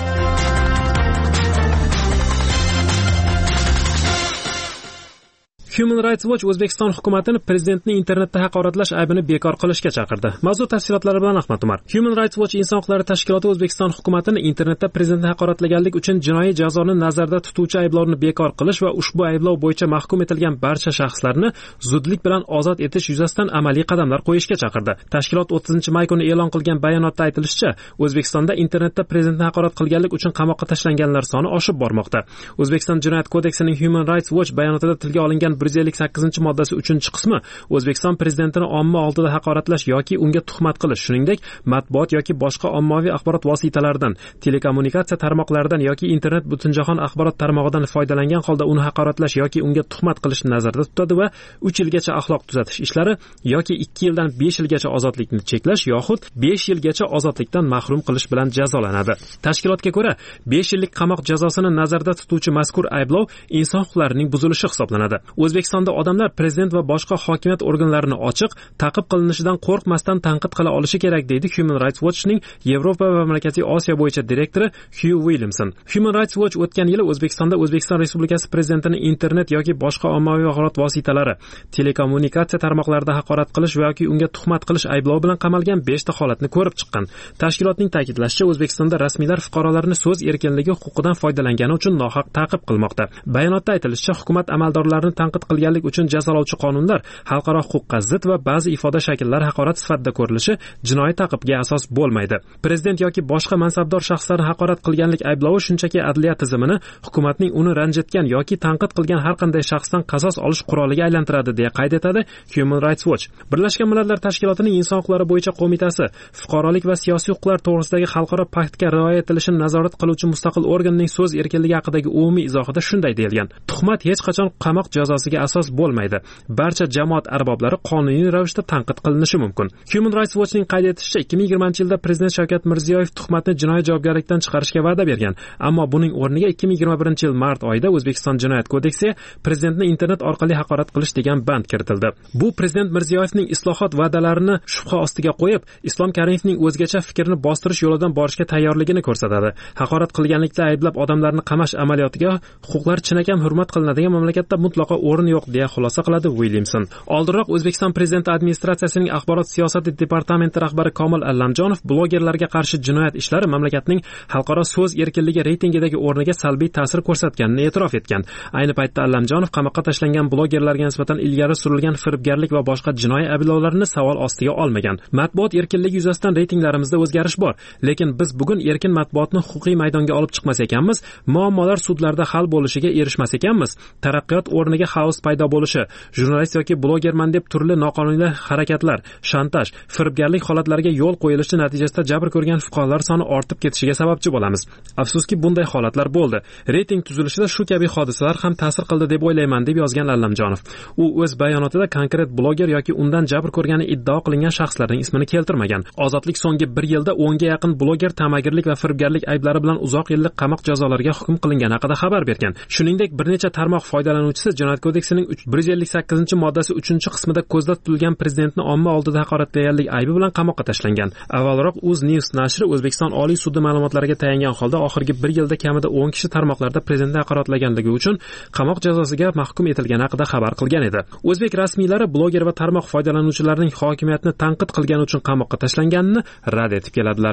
Human Rights Watch O'zbekiston hukumatini prezidentning internetda haqoratlash aybini bekor qilishga chaqirdi. Mavzu tafsilotlari bilan Ahmad Umar. Human Rights Watch inson huquqlari tashkiloti O'zbekiston hukumatini internetda prezidentni haqoratlaganlik uchun jinoiy jazoni nazarda tutuvchi ayblovni bekor qilish va ushbu ayblov bo'yicha mahkum etilgan barcha shaxslarni zudlik bilan ozod etish yuzasidan amaliy qadamlar qo'yishga chaqirdi. Tashkilot o'ttizinchi may kuni e'lon qilgan bayonotda aytilishicha, O'zbekistonda internetda prezidentni haqorat qilganlik uchun qamoqqa tashlanganlar soni oshib bormoqda. O'zbekiston Jinoyat kodeksining Human Rights Watch bayonotida tilga olingan bir yuz ellik sakkizinchi moddasi uchinchi qismi O'zbekiston prezidentini omma oldida haqoratlash yoki unga tuhmat qilish, shuningdek, matbuot yoki boshqa ommaviy axborot vositalaridan, telekommunikatsiya tarmoqlaridan yoki internet butunjahon axborot tarmog'idan foydalangan holda uni haqoratlash yoki unga tuhmat qilishni nazarda tutadi va uch yilgacha axloq tuzatish ishlari yoki ikki yildan besh yilgacha ozodlikni cheklash yoxud besh yilgacha ozodlikdan mahrum qilish bilan jazolanadi. Tashkilotga ko'ra, besh yillik qamoq jazosini nazarda tutuvchi mazkur ayblov inson huquqlarining buzilishi hisoblanadi. O'zbekistonda odamlar prezident va boshqa hokimiyat organlarini ochiq, ta'qib qilinishidan qo'rqmasdan tanqid qila olishi kerak, deydi Human Rights Watchning Yevropa va Markaziy Osiyo bo'yicha direktori Hugh Williamson. Human Rights Watch o'tgan yili O'zbekistonda O'zbekiston Respublikasi prezidentining internet yoki boshqa ommaviy axborot vositalari, telekommunikatsiya tarmoqlarida haqorat qilish yoki unga tuhmat qilish ayblovi bilan qamalgan besh ta holatni ko'rib chiqqan. Tashkilotning ta'kidlashicha, O'zbekistonda rasmiylar fuqarolarni so'z erkinligi huquqidan foydalangani uchun nohaq ta'qib qilmoqda. Bayonotda aytilishicha, hukumat amaldorlarini tanqid qilganlik uchun jazolovchi qonunlar xalqaro huquqqa zid va ba'zi ifoda shakllari haqorat sifatida ko'rilishi jinoiy ta'qibga asos bo'lmaydi. Prezident yoki boshqa mansabdor shaxslarni haqorat qilganlik ayblovi shunchaki adliya tizimini hukumatning uni ranjitgan yoki tanqid qilgan har qanday shaxsdan qasos olish quroliga aylantiradi, deya qayd etadi Human Rights Watch. Birlashgan Millatlar Tashkilotining inson huquqlari bo'yicha qo'mitasi fuqarolik va siyosiy huquqlar to'g'risidagi xalqaro paktga rioya etilishini nazorat qiluvchi mustaqil organning so'z erkinligi haqidagi umumiy izohida shunday deyilgan: tuhmat hech qachon qamoq jazosiga asos bo'lmaydi. Barcha jamoat arboblari qonuniy ravishda tanqid qilinishi mumkin. Human Rights Watchning qayd etishicha, ikki ming yigirmanchi yilda prezident Shavkat Mirziyoyev tuhmatni jinoiy javobgarlikdan chiqarishga va'da bergan, ammo buning o'rniga ikki ming yigirma birinchi yil mart oyida O'zbekiston Jinoyat kodeksiga prezidentni internet orqali haqorat qilish degan band kiritildi. Bu prezident Mirziyoyevning islohot va'dalarini shubha ostiga qo'yib, Islom Karimovning o'zgacha fikrni bostirish yo'lidan borishga tayyorligini ko'rsatadi. Haqorat qilganlikda ayblab odamlarni qamash amaliyotiga huquqlar chinakam hurmat qilinadigan mamlakatda mutlaqo o'rin yo'q, deya xulosa qiladi Williamson. Oldinroq O'zbekiston prezidenti administratsiyasining axborot siyosati departamenti rahbari Komil Allamjonov blogerlarga qarshi jinoyat ishlari mamlakatning xalqaro so'z erkinligi reytingidagi o'rniga salbiy ta'sir ko'rsatganini e'tirof etgan. Ayni paytda Allamjonov qamoqqa tashlangan blogerlarga nisbatan ilgari surilgan firibgarlik va boshqa jinoiy ayblovlarni savol ostiga olmagan. Matbuot erkinligi yuzasidan reytinglarimizda o'zgarish bor, lekin biz bugun erkin matbuotni huquqiy maydonga olib chiqmas ekanmiz, muammolar sudlarda hal bo'lishiga erishmas ekanmiz, taraqqiyot o'rniga xaos paydo bo'lishi, jurnalist yoki blogerman deb turli noqonuniy harakatlar, shantaj, firibgarlik holatlariga yo'l qo'yilishi natijasida jabr ko'rgan fuqarolar soni ortib ketishiga sababchi bo'lamiz. Afsuski, bunday holatlar bo'ldi. Reyting tuzilishida shu kabi hodisalar ham ta'sir qildi deb o'ylayman, deb yozgan Allamjonov. U o'z bayonotida konkret bloger yoki undan jabr ko'rgani iddao qilingan shaxslarning ismini keltirmagan. Ozodlik so'nggi bir yilda o'nga yaqin bloger tamagirlik va firibgarlik ayblari bilan uzoq yillik qamoq jazolariga hukm qilingani haqida xabar bergan. Shuningdek, bir necha tarmoq foydalanuvchisi Jinoyat kodeksining bir yuz ellik sakkizinchi moddasi uchinchi qismida ko'zda tutilgan prezidentni omma oldida haqoratlaganlik aybi bilan qamoqqa tashlangan. Avvalroq UzNews nashri O'zbekiston Oliy sudi ma'lumotlariga tayangan holda oxirgi bir yilda kamida o'n kishi tarmoqlarda prezidentni haqoratlaganligi uchun qamoq jazosiga mahkum etilgani haqida xabar qilgan edi. O'zbek rasmiylari bloger va tarmoq foydalanuvchilarining hokimiyatni tanqid qilgani uchun qamoqqa tashlanganini rad etib keladilar.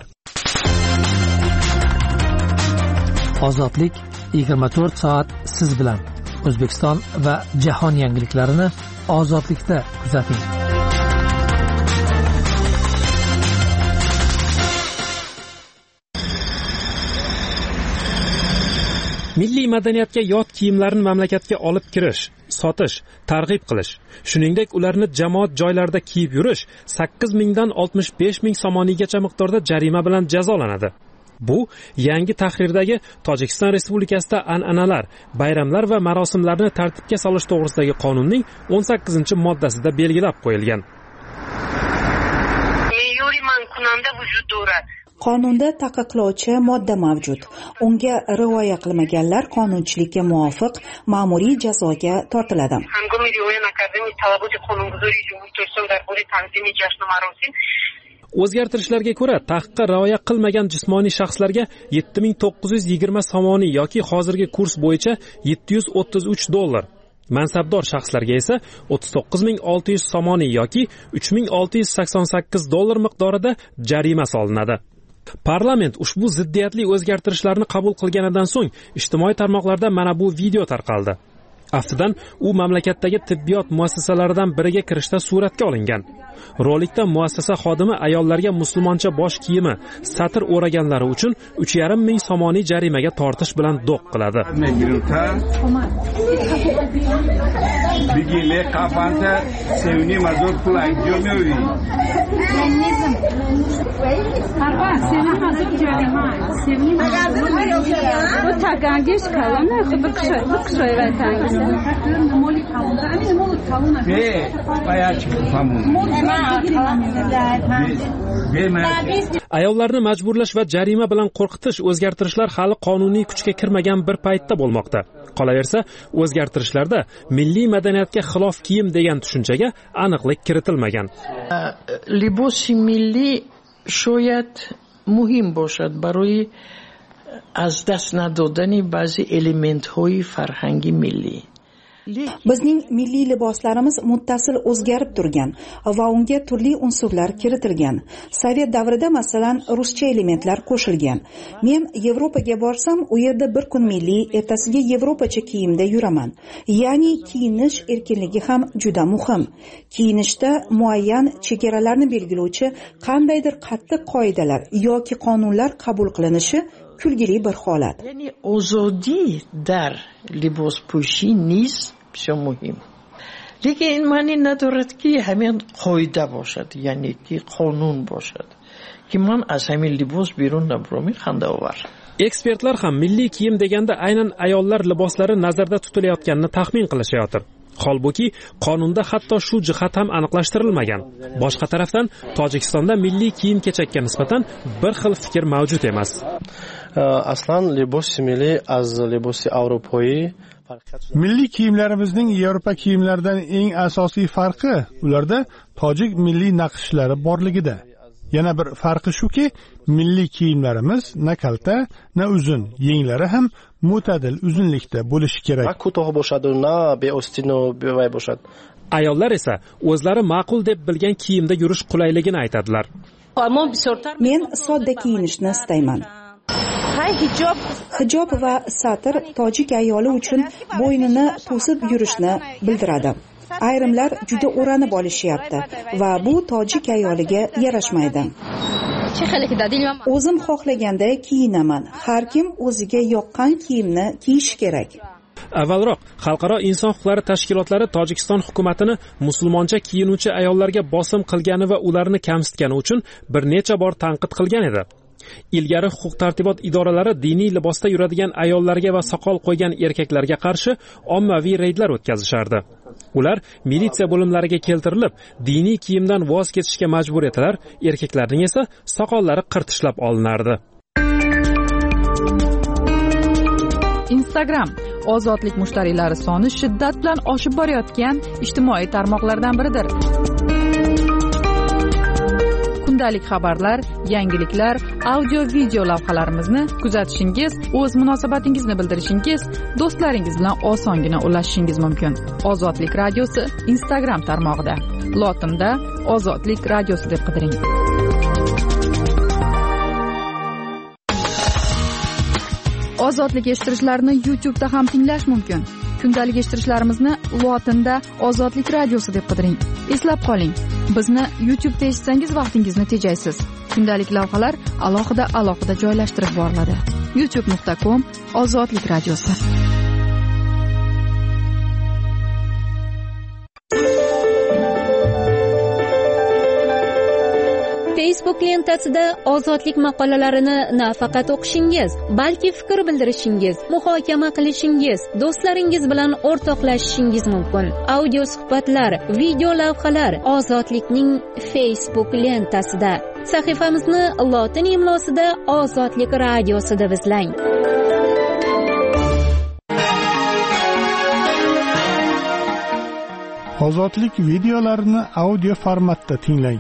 Ozodlik yigirma to'rt soat siz bilan. O'zbekiston va jahon yangiliklarini ozodlikda kuzating. milliy madaniyatga yot kiyimlarni mamlakatga olib kirish, sotish, targ'ib qilish, shuningdek ularni jamoat joylarida kiyib yurish sakkiz mingdan oltmish besh ming somoniygacha miqdorda jarima bilan jazolanadi. Bu yangi tahrirdagi Tojikiston Respublikasida an'analar, bayramlar va marosimlarni tartibga solish to'g'risidagi qonunning o'n sakkizinchi moddasida belgilab qo'yilgan. Qonunda taqiqlovchi modda mavjud. Unga rioya qilmaganlar qonunchilikka muvofiq ma'muriy jazoga tortiladi. O'zgartirishlarga ko'ra, taqiqqa rioya qilmagan jismoniy shaxslarga yetti ming to'qqiz yuz yigirma somoniy yoki hozirgi kurs bo'yicha yetti yuz o'ttiz uch dollar, mansabdor shaxslarga esa o'ttiz to'qqiz ming olti yuz somoniy yoki uch ming olti yuz sakson sakkiz dollar miqdorida jarima solinadi. Parlament ushbu ziddiyatli o'zgartirishlarni qabul qilganidan so'ng ijtimoiy tarmoqlarda mana bu video tarqaldi. Aftidan u mamlakatdagi tibbiyot muassasalaridan biriga kirishda suratga olingan. Rolikda muassasa xodimi ayollarga musulmoncha bosh kiyimi, satr o'raganlari uchun uch yarim ming somoniy jarimaga tortish bilan do'q qiladi. Ayollarni majburlash va jarima bilan qo'rqitish o'zgartirishlar hali qonuniy kuchga kirmagan bir paytda bo'lmoqda. Qolaversa, o'zgartirishlarda milliy madaniyatga xilof kiyim degan tushunchaga aniqlik kiritilmagan. Libosi milliy shoyat muhim bo'ladi baroy az dast nadodani ba'zi elementhoyi farhangi milliy. Bizning milliy liboslarimiz muttasil o'zgarib turgan va unga turli unsurlar kiritilgan. Sovet davrida masalan ruscha elementlar qo'shilgan. Men Yevropaga borsam, u yerda bir kun milliy, ertasiga yevropacha kiyimda yuraman. Ya'ni kiyinish erkinligi ham juda muhim. Kiyinishda muayyan chegaralarni belgilovchi qandaydir qattiq qoidalar yoki qonunlar qabul qilinishi kulgili bir holat. Ya'ni ozodi dar libos po'shi niz بسیار مهم. لیکن این معنی ندارد که همین قاعده باشد، یعنی که قانون باشد که من از همین لباس بیرون نبرم. خنده آور. Ekspertlar ham milliy kiyim deganda aynan ayollar liboslari nazarda tutilayotganini taxmin qilishayotir. Holbuki qonunda hatto shu jihat ham aniqlashtirilmagan. Boshqa tarafdan Tojikistonda milliy kiyim-kechakka nisbatan bir xil fikr mavjud emas. Aslan libosi milliy az libosi avropoyi Milliy kiyimlarimizning Yevropa kiyimlaridan eng asosiy farqi ularda tojik milliy naqshlari borligida. Yana bir farqi shuki, milliy kiyimlarimiz na kalta, na uzun, yenglari ham mo'tadil uzunlikda bo'lishi kerak. Ko'toq bo'ladi, na beostino bevay bo'ladi. Ayollar esa o'zlari ma'qul deb bilgan kiyimda yurish qulayligini aytadilar. Men sodda kiyinishni istayman. Hijob hijob va satr tojik ayoli uchun bo'ynini to'sib yurishni bildiradi. Ayrimlar juda o'ranib olishyapti va bu tojik ayoliga yarashmaydi. O'zim xohlaganday kiyinaman. Har kim o'ziga yoqqan kiyimni kiyishi kerak. Avvalroq Xalqaro inson huquqlari tashkilotlari Tojikiston hukumatini musulmoncha kiyinuvchi ayollarga bosim qilgani va ularni kamsitgani uchun bir necha bor tanqid qilgan edi. Ilgari huquq-tartibot idoralari diniy libosda yuradigan ayollarga va soqol qo'ygan erkaklarga qarshi ommaviy reydlar o'tkazishardi. Ular militsiya bo'limlariga keltirilib, diniy kiyimdan voz kechishga majbur etilar, erkaklarning esa soqollari qirtishlab olinardi. Instagram ozodlik mushtariylari soni shiddat bilan oshib borayotgan ijtimoiy tarmoqlardan biridir. Kundalik xabarlar, yangiliklar, audio-video lavhalarimizni kuzatishingiz, o'z munosabatingizni bildirishingiz, do'stlaringiz bilan osongina ulashishingiz mumkin. Ozodlik radiosi Instagram tarmog'ida. Lotinda Ozodlik radiosi deb qidiring. Ozodlik eshittirishlarni YouTube da ham tinglash mumkin. Kundalik eshittirishlarimizni lotinda Ozodlik radiosi deb qidiring. Eslab qoling, bizni YouTube da eshitsangiz vaqtingizni tejaysiz. Kundalik lavhalar alohida-alohida joylashtirib boriladi. youtube nuqta com ozodlik radiosi. Facebook lentasida ozodlik maqolalarini nafaqat o'qishingiz, balki fikr bildirishingiz, muhokama qilishingiz, do'stlaringiz bilan o'rtoqlashishingiz mumkin. Audio suhbatlar, video lavhalar ozodlikning Facebook lentasida. Sahifamizni lotin imlosida Ozodlik radiosi deb izlang. Ozodlik videolarini audio formatda tinglang.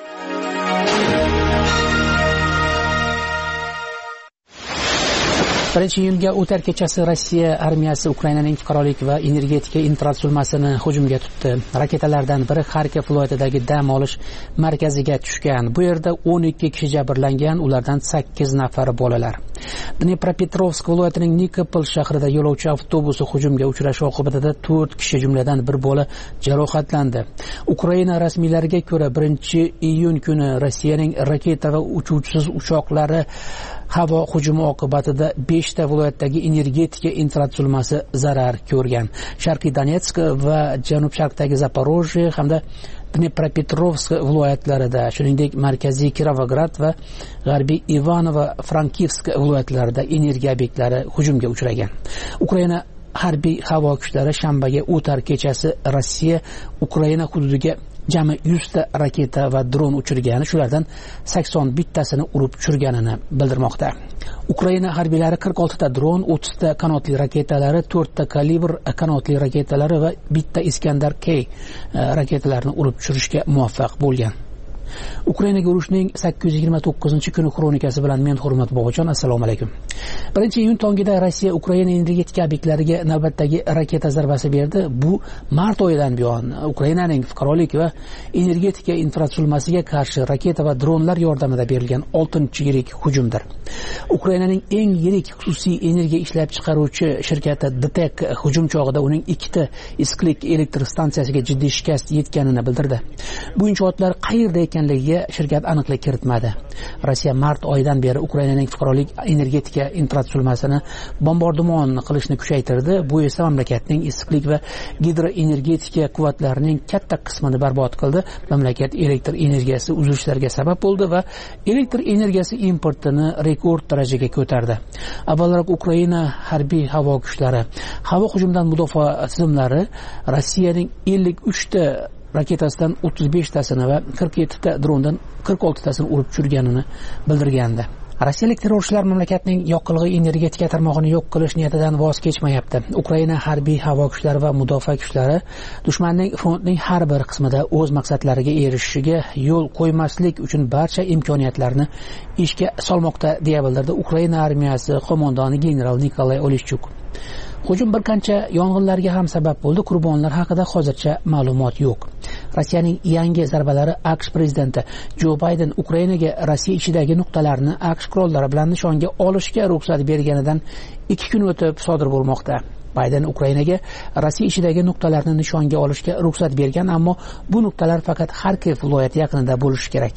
birinchi iyunga o'tar kechasi Rossiya armiyasi Ukrainaning fuqarolik va energetika infratuzilmasini hujumga tutdi. Raketalardan biri Xarkov viloyatidagi dam olish markaziga tushgan. Bu yerda o'n ikki kishi jabrlangan, ulardan sakkiz nafari bolalar. Dnepropetrovsk viloyatining Nikopol shahrida yo'lovchi avtobusi hujumga uchrashi oqibatida to'rt kishi, jumladan bir bola jarohatlandi. Ukraina rasmiylariga ko'ra birinchi iyun kuni Rossiyaning raketa va uchuvchisiz uchoqlari havo hujumi oqibatida beshta viloyatdagi energetika infratuzilmasi zarar ko'rgan. Sharqiy Donetsk va janub-sharqdagi Zaporojye hamda Dnepropetrovsk viloyatlarida, shuningdek markaziy Kirovograd va g'arbiy Ivanovo-Frankivsk viloyatlarida energiya obyektlari hujumga uchragan. Ukraina harbiy havo kuchlari shanbaga o'tar kechasi Rossiya Ukraina hududiga jami yuzta raketa va dron uchirgani, shulardan sakson bittasini urib tushirganini bildirmoqda. Ukraina harbiylari qirq oltita dron, o'ttizta qanotli raketalari, to'rtta kalibr qanotli raketalari va bitta Iskandar K raketalarini urib tushirishga muvaffaq bo'lgan. Ukrainaga urushning sakkiz yuz yigirma to'qqizinchi kuni kronikasi bilan men Hurmat Bog'ojon, assalomu alaykum. birinchi iyun tongida Rossiya Ukraina energetika obyektlariga navbatdagi raketa zarbasi berdi. Bu mart oyidan buyon Ukrainaning fuqarolik va energetika infratuzilmasiga qarshi raketa va dronlar yordamida berilgan oltinchi yirik hujumdir. Ukrainaning eng yirik xususiy energiya ishlab chiqaruvchi shirkati D T E K hujum chog'ida uning ikkita isklik elektr stansiyasiga jiddiy shikast yetganini bildirdi. Bu inshootlar qayerda ekanligiga shirkat aniqlik kiritmadi. Rossiya mart oyidan beri Ukrainaning fuqarolik energetika infratuzilmasini bombardimon qilishni kuchaytirdi. Bu esa mamlakatning issiqlik va gidroenergetika quvvatlarining katta qismini barbod qildi. Mamlakat elektr energiyasi uzilishlarga sabab bo'ldi va elektr energiyasi importini rekord darajaga ko'tardi. Avvalroq Ukraina harbiy havo kuchlari havo hujumidan mudofaa tizimlari Rossiyaning ellik uchta raketasidan o'ttiz beshtasini va qirq yettita drondan qirq oltitasini urib tushirganini bildirgandi. Rossiyalik terrorchilar mamlakatning yoqilg'i energetika tarmog'ini yo'q qilish niyatidan voz kechmayapti. Ukraina harbiy havo kuchlari va mudofaa kuchlari dushmanning frontning har bir qismida o'z maqsadlariga erishishiga yo'l qo'ymaslik uchun barcha imkoniyatlarni ishga solmoqda, deya bildirdi Ukraina armiyasi qo'mondoni general Nikolay Oleshchuk. Hujum bir qancha yong'inlarga ham sabab bo'ldi. Qurbonlar haqida hozircha ma'lumot yo'q. Rossiyaning yangi zarbalari AQSh prezidenti Jo Bayden Ukrainaga Rossiya ichidagi nuqtalarni AQSh qurollari bilan nishonga olishga ruxsat berganidan ikki kun o'tib sodir bo'lmoqda. Bayden Ukrainaga Rossiya ichidagi nuqtalarni nishonga olishga ruxsat bergan, ammo bu nuqtalar faqat Xarkov viloyati yaqinida bo'lishi kerak.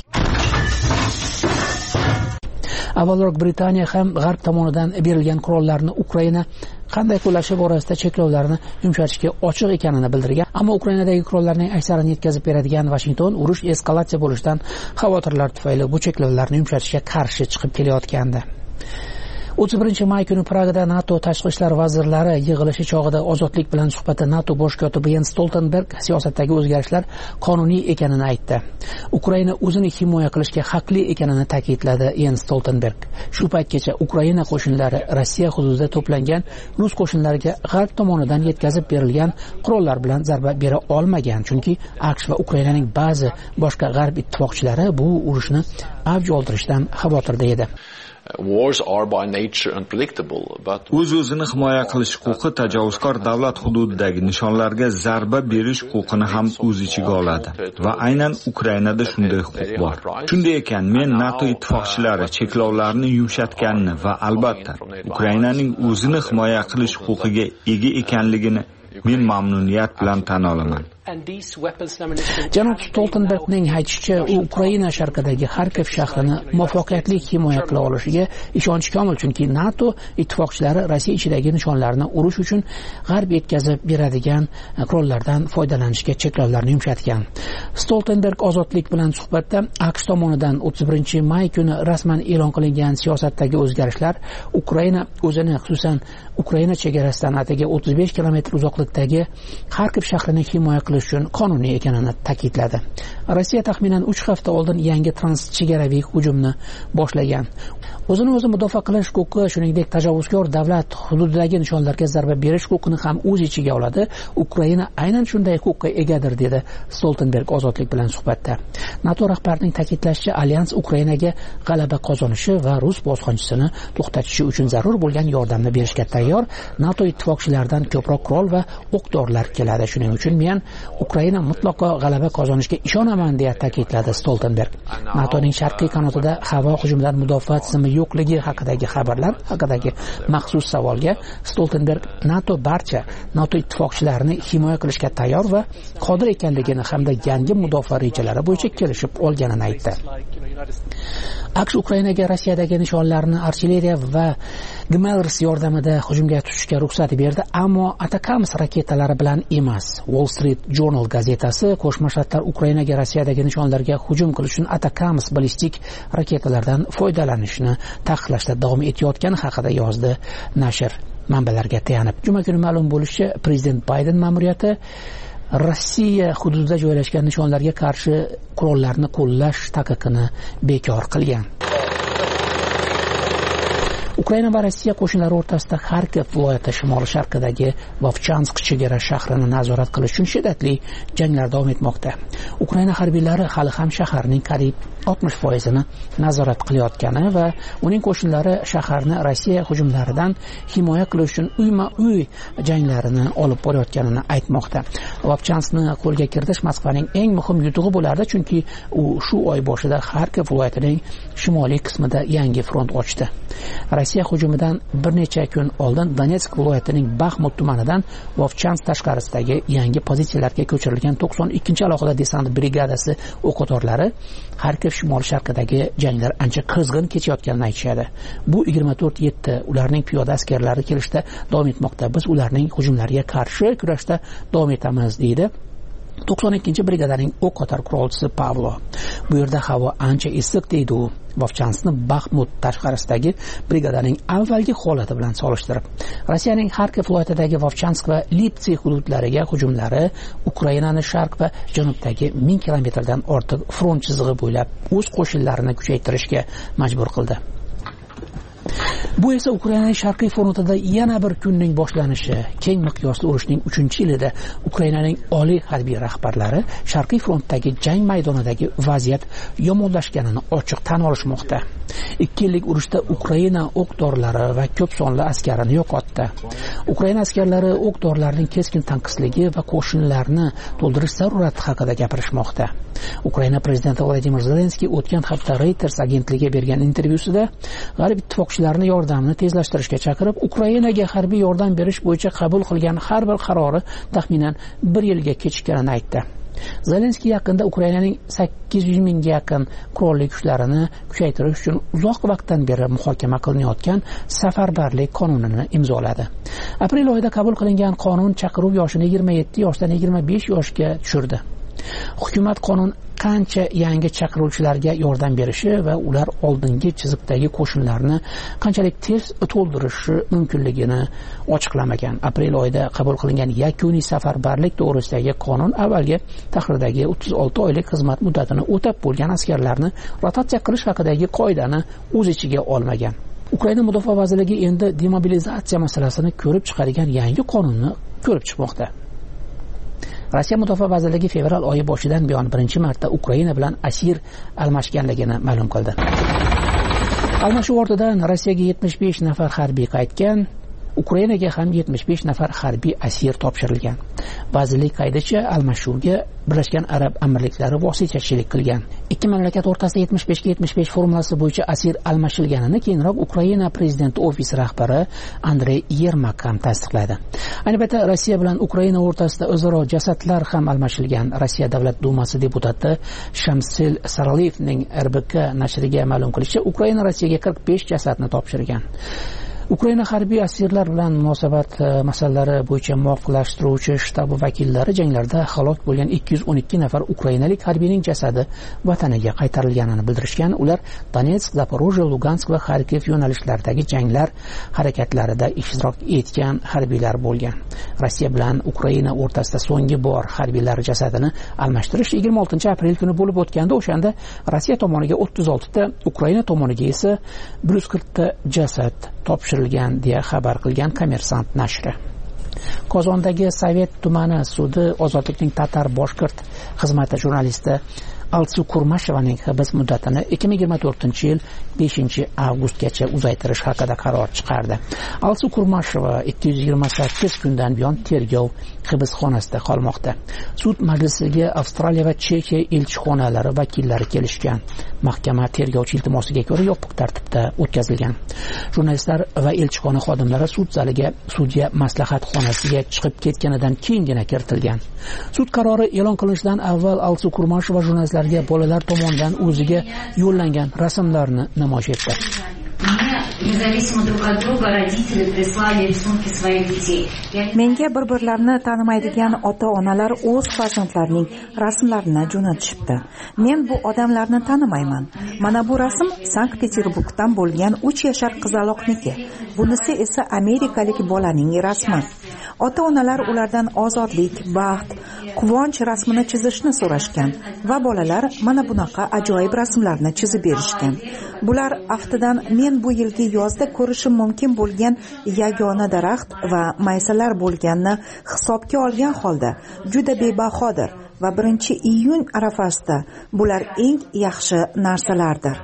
Avvalroq Britaniya ham G'arb tomonidan berilgan qurollarni Ukraina qanday qo'llashi borasida cheklovlarni yumshatishga ochiq ekanini bildirgan, ammo Ukrainadagi qurollarning aksarini yetkazib beradigan Washington urush eskalatsiya bo'lishidan xavotirlar tufayli bu cheklovlarni yumshatishga qarshi chiqib kelayotgandi. o'ttiz birinchi may kuni Pragada NATO tashqi ishlar vazirlari yig'ilishi chog'ida ozodlik bilan suhbatda NATO bosh kotibi Jens Stoltenberg siyosatdagi o'zgarishlar qonuniy ekanini aytdi. Ukraina o'zini himoya qilishga haqli ekanini ta'kidladi Jens Stoltenberg. Shu paytgacha Ukraina qo'shinlari Rossiya hududida to'plangan rus qo'shinlariga G'arb tomonidan yetkazib berilgan qurollar bilan zarba bera olmagan, chunki AQSh va Ukrainaning ba'zi boshqa G'arb ittifoqchilari bu urushni avj oldirishdan xavotirda edi. O'z o'zini himoya qilish huquqi tajovuzkor davlat hududidagi nishonlarga zarba berish huquqini ham o'z ichiga oladi va aynan Ukrainada shunday huquq bor. Shunday ekan, men NATO ittifoqchilari cheklovlarni yumshatganini va albatta Ukrainaning o'zini himoya qilish huquqiga ega ekanligini men mamnuniyat bilan tan olaman. janob Stoltenbergning aytishicha, u Ukraina sharqidagi Xarkov shahrini muvaffaqiyatli himoya qila olishiga ishonchi komil, chunki NATO ittifoqchilari Rossiya ichidagi nishonlarni urush uchun g'arb yetkazib beradigan qurollardan foydalanishga cheklovlarni yumshatgan. Stoltenberg ozodlik bilan suhbatda AQSh tomonidan o'ttiz birinchi may kuni rasman e'lon qilingan siyosatdagi o'zgarishlar Ukraina o'zini, xususan Ukraina chegarasidan atigi o'ttiz besh kilometr uzoqlikdagi Xarkov shahrini himoya qilish uchun qonuniy ekanini ta'kidladi. Rossiya taxminan uch hafta oldin yangi transchegaraviy hujumni boshlagan. O'zini o'zi mudofaa qilish huquqi, shuningdek tajovuzkor davlat hududidagi nishonlarga zarba berish huquqini ham o'z ichiga oladi. Ukraina aynan shunday huquqqa egadir, dedi Stoltenberg ozodlik bilan suhbatda. NATO rahbarining ta'kidlashicha, alyans Ukrainaga g'alaba qozonishi va rus bosqonchisini to'xtatishi uchun zarur bo'lgan yordamni berishga tayyor. NATO ittifoqchilaridan ko'proq qurol va o'q-dorilar keladi. Shuning uchun men Ukraina mutlaqo g'alaba qozonishga ishonaman, deya ta'kidladi Stoltenberg. NATOning sharqiy qanotida havo hujumidan mudofaa tizimi yo'qligi haqidagi xabarlar haqidagi maxsus savolga Stoltenberg NATO barcha NATO ittifoqchilarini himoya qilishga tayyor va qodir ekanligini hamda yangi mudofaa rejalari bo'yicha kelishib olganini aytdi. AQSh Ukrainaga Rossiyadagi nishonlarni artilleriya va GMLRS yordamida hujumga tushishga ruxsat berdi, ammo Atacams raketalari bilan emas. Wall Street Journal gazetasi Qo'shma Shtatlar Ukrainaga Rossiyadagi nishonlarga hujum qilish uchun Atacams ballistik raketalardan foydalanishni taqiqlashda davom etayotgani haqida yozdi nashr manbalarga tayanib. Juma kuni ma'lum bo'lishicha, prezident Bayden ma'muriyati Rossiya hududida joylashgan nishonlarga qarshi qurollarni qo'llash taqiqini bekor qilgan. Ukraina va Rossiya qo'shinlari o'rtasida Xarkov viloyati shimoli sharqidagi Vovchansk chegara shahrini nazorat qilish uchun shiddatli janglar davom etmoqda. Ukraina harbiylari hali ham shaharning qariyb oltmish foizini nazorat qilayotgani va uning qo'shinlari shaharni Rossiya hujumlaridan himoya qilish uchun uyma-uy janglarini olib borayotganini aytmoqda. Vovchanskni qo'lga kiritish Moskvaning eng muhim yutug'i bo'lardi, chunki u shu oy boshida Xarkov viloyatining shimoliy qismida yangi front ochdi. Rossiya hujumidan bir necha kun oldin Donetsk viloyatining Baxmut tumanidan Vovchansk tashqarisidagi yangi pozitsiyalarga ko'chirilgan to'qson ikkinchi alohida desant brigadasi o'q-o'torlari Xarkov shimol sharqidagi janglar ancha qizg'in kechayotganini aytishadi. Bu yigirma to'rt yetti ularning piyoda askarlari kelishda davom etmoqda. Biz ularning hujumlariga qarshi kurashda davom etamiz, deydi to'qson ikkinchi brigadaning o'q-o'tar qurolchisi Pavlo. Bu yerda havo ancha issiq, deydi u. Vovchanskni Baxmut tashqarisidagi brigadaning avvalgi holati bilan solishtirib. Rossiyaning Xarkov viloyatidagi Vovchansk va Liptsi hududlariga hujumlari Ukrainaning sharq va janubdagi ming kilometrdan ortiq front chizig'i bo'ylab o'z qo'shinlarini kuchaytirishga majbur qildi. Bu esa Ukrainaning sharqiy frontida yana bir kunning boshlanishi. Keng miqyosli urushning uchinchi yilida Ukrainaning oliy harbiy rahbarlari sharqiy frontdagi jang maydonidagi vaziyat yomonlashganini ochiq tan olishmoqda. ikki yillik urushda Ukraina o'q-dorilar va ko'p sonli askarini yo'qotdi. Ukraina askarlari o'q-dorilarning keskin tanqisligi va qo'shinlarni to'ldirish zarurati haqida gapirishmoqda. Ukraina prezidenti Vladimir Zelenskiy o'tgan hafta Reuters agentligiga bergan intervyusida g'arb ittifoqchilarini yordamni tezlashtirishga chaqirib, Ukrainaga harbiy yordam berish bo'yicha qabul qilgan har bir qarori taxminan bir yilga kechikkanini aytdi. Zelenskiy yaqinda Ukrainaning sakkiz yuz mingga yaqin qurolli kuchlarini kuchaytirish uchun uzoq vaqtdan beri muhokama qilinayotgan safarbarlik qonunini imzoladi. Aprel oyida qabul qilingan qonun chaqiruv yoshini yigirma yetti yoshdan yigirma besh yoshga tushirdi. Hukumat qonun qancha yangi chaqiruvchilarga yordam berishi va ular oldingi chiziqdagi qo'shinlarni qanchalik tez to'ldirishi mumkinligini ochiqlamagan. Aprel oyida qabul qilingan yakuniy safarbarlik to'g'risidagi qonun avvalgi tahrirdagi o'ttiz olti oylik xizmat muddatini o'tab bo'lgan askarlarni rotatsiya qilish haqidagi qoidani o'z ichiga olmagan. Ukraina mudofaa vazirligi endi demobilizatsiya masalasini ko'rib chiqadigan yangi qonunni ko'rib chiqmoqda. Rossiya Mudofaa vazirligi fevral oyi boshidan buyon birinchi marta Ukraina bilan asir almashganligini ma'lum qildi. Almashuv ortidan Rossiyaga yetmish besh nafar harbiy qaytgan, Ukrainaga ham yetmish besh nafar harbiy asir topshirilgan. Vazirlik qaydicha almashuvga Birlashgan Arab Amirliklari vositachilik qilgan. Ikki mamlakat o'rtasida yetmish besh ga yetmish besh formulasi bo'yicha asir almashilganini keyinroq Ukraina prezidenti ofisi rahbari Andrey Yermak ham tasdiqladi. Ayni paytda Rossiya bilan Ukraina o'rtasida o'zaro jasadlar ham almashilgan. Rossiya Davlat dumasi deputati Shamsil Saraliyevning R B K nashriga ma'lum qilishicha, Ukraina Rossiyaga qirq besh jasadni topshirgan. Ukraina harbiy asirlar bilan munosabat masalalari bo'yicha muvofiqlashtiruvchi shtabi vakillari janglarda halok bo'lgan ikki yuz o'n ikki nafar ukrainalik harbiyning jasadi vataniga qaytarilganini bildirishgan. Ular Donetsk, Zaporojye, Lugansk va Xarkiv yo'nalishlaridagi janglar harakatlarida ishtirok etgan harbiylar bo'lgan. Rossiya bilan Ukraina o'rtasida so'nggi bor harbiylar jasadini almashtirish yigirma oltinchi aprel kuni bo'lib o'tganda, o'shanda Rossiya tomoniga o'ttiz olti ta, Ukraina tomoniga esa bir yuz qirq ta jasad topshirilgan deya xabar qilgan Kommersant nashri. Qozondagi Sovet tumani sudi Ozodlikning tatar boshqirt xizmati jurnalisti Alsu Kurmashovaning hibs muddatini ikki ming yigirma to'rtinchi yil beshinchi avgustgacha uzaytirish haqida qaror chiqardi. Alsu Kurmashova ikki yuz yigirma sakkiz kundan buyon tergov hibsxonasida qolmoqda. Sud majlisiga Avstraliya va Chexiya elchixonalari vakillari kelishgan. Mahkama tergovchi iltimosiga ko'ra yopiq tartibda o'tkazilgan. Jurnalistlar va elchixona xodimlari sud zaliga sudya maslahat xonasiga chiqib ketganidan keyingina kiritilgan. Sud qarori e'lon qilinishidan avval Alsu Kurmashova jurnalistlarga bolalar tomonidan o'ziga yo'llangan rasmlarni namoyish etdi. Menga bir-birlarini tanimaydigan ota-onalar o'z farzandlarining rasmlarini jo'natishibdi. Men bu odamlarni tanimayman. Mana bu rasm Sankt-Peterburgdan bo'lgan uch yashar qizaloqniki. Bunisi esa amerikalik bolaning rasmi. Ota-onalar ulardan ozodlik, baxt, quvonch rasmini chizishni so'rashgan va bolalar mana bunaqa ajoyib rasmlarni chizib berishgan. Bular aftidan men bu yilgi yozda ko'rishim mumkin bo'lgan yagona daraxt va maysalar bo'lganini hisobga olgan holda juda bebahodir va birinchi iyun arafasida bular eng yaxshi narsalardir.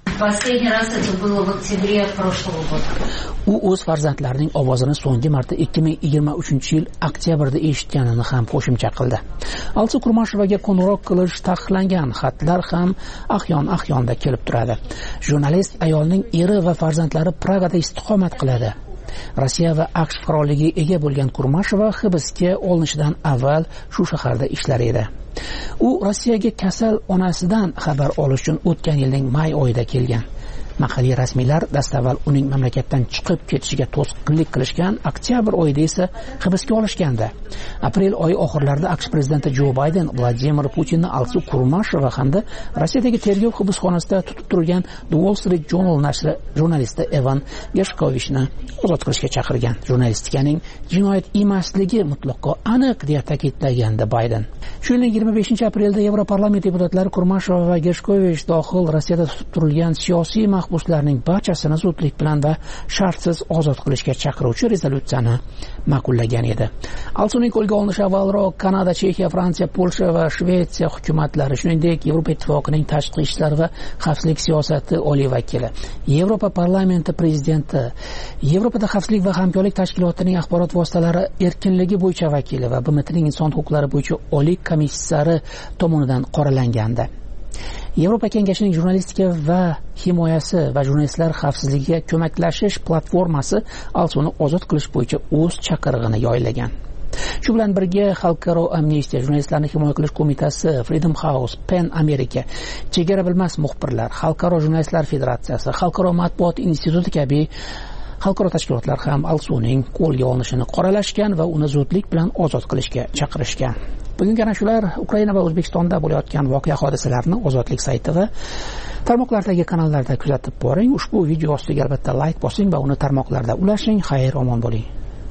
U o'z farzandlarining ovozini so'nggi marta ikki ming yigirma uchinchi yil oktyabrda eshitganini ham qo'shimcha qildi. Alsu Kurmashovaga qo'ng'iroq qilish taqiqlangan, xatlar ham ahyon-ahyonda kelib turadi. Jurnalist ayolning eri va farzandlari Pragada istiqomat qiladi. Rossiya va AQSh fuqaroligiga ega bo'lgan Kurmashova hibsga olinishidan avval shu shaharda ishlar edi. U Rossiyaga kasal onasidan xabar olish uchun o'tgan yilning may oyida kelgan. Mahalliy rasmiylar dastavval uning mamlakatdan chiqib ketishiga to'sqinlik qilishgan, oktyabr oyida esa hibsga olishgandi. Aprel oyi oxirlarida AQSh prezidenti Jo Bayden Vladimir Putinni Alsu Kurmashova hamda Rossiyadagi tergov hibsxonasida tutib turgan The Wall Street Journal nashri jurnalisti Evan Gershkovichni ozod qilishga chaqirgan. Jurnalistikaning jinoyat emasligi mutlaqo aniq deya ta'kidlagandi Bayden. Shu yilning yigirma beshinchi aprelda Yevroparlament deputatlari Kurmashova va Gershkovich dohil Rossiyada tutib turilgan siyosiy mahbuslarning barchasini zudlik bilan va shartsiz ozod qilishga chaqiruvchi rezolyutsiyani ma'qullagan edi. Alsuning qo'lga olinishi avvalroq Kanada, Chexiya, Fransiya, Polsha va Shvetsiya hukumatlari, shuningdek Yevropa Ittifoqining tashqi ishlar va xavfsizlik siyosati oliy vakili, Yevropa parlamenti prezidenti, Yevropada xavfsizlik va hamkorlik tashkilotining axborot vositalari erkinligi bo'yicha vakili va B M Tning inson huquqlari bo'yicha oliy komissari tomonidan qoralangandi. Yevropa kengashining jurnalistika va himoyasi va jurnalistlar xavfsizligiga ko'maklashish platformasi Alsuni ozod qilish bo'yicha o'z chaqirig'ini yoylagan. Shu bilan birga Xalqaro amnistiya, jurnalistlarni himoya qilish qo'mitasi, Freedom House, PEN Amerika, Chegara bilmas muxbirlar, Xalqaro jurnalistlar federatsiyasi, Xalqaro matbuot instituti kabi xalqaro tashkilotlar ham Alsuning qo'lga olinishini qoralashgan va uni zudlik bilan ozod qilishga chaqirishgan. Bugungi ana shular Ukraina va O'zbekistonda bo'layotgan voqea hodisalarni Ozodlik sayti va tarmoqlardagi kanallarda kuzatib boring. Ushbu video ostiga albatta like bosing va uni tarmoqlarda ulashing. Xayr, omon bo'ling.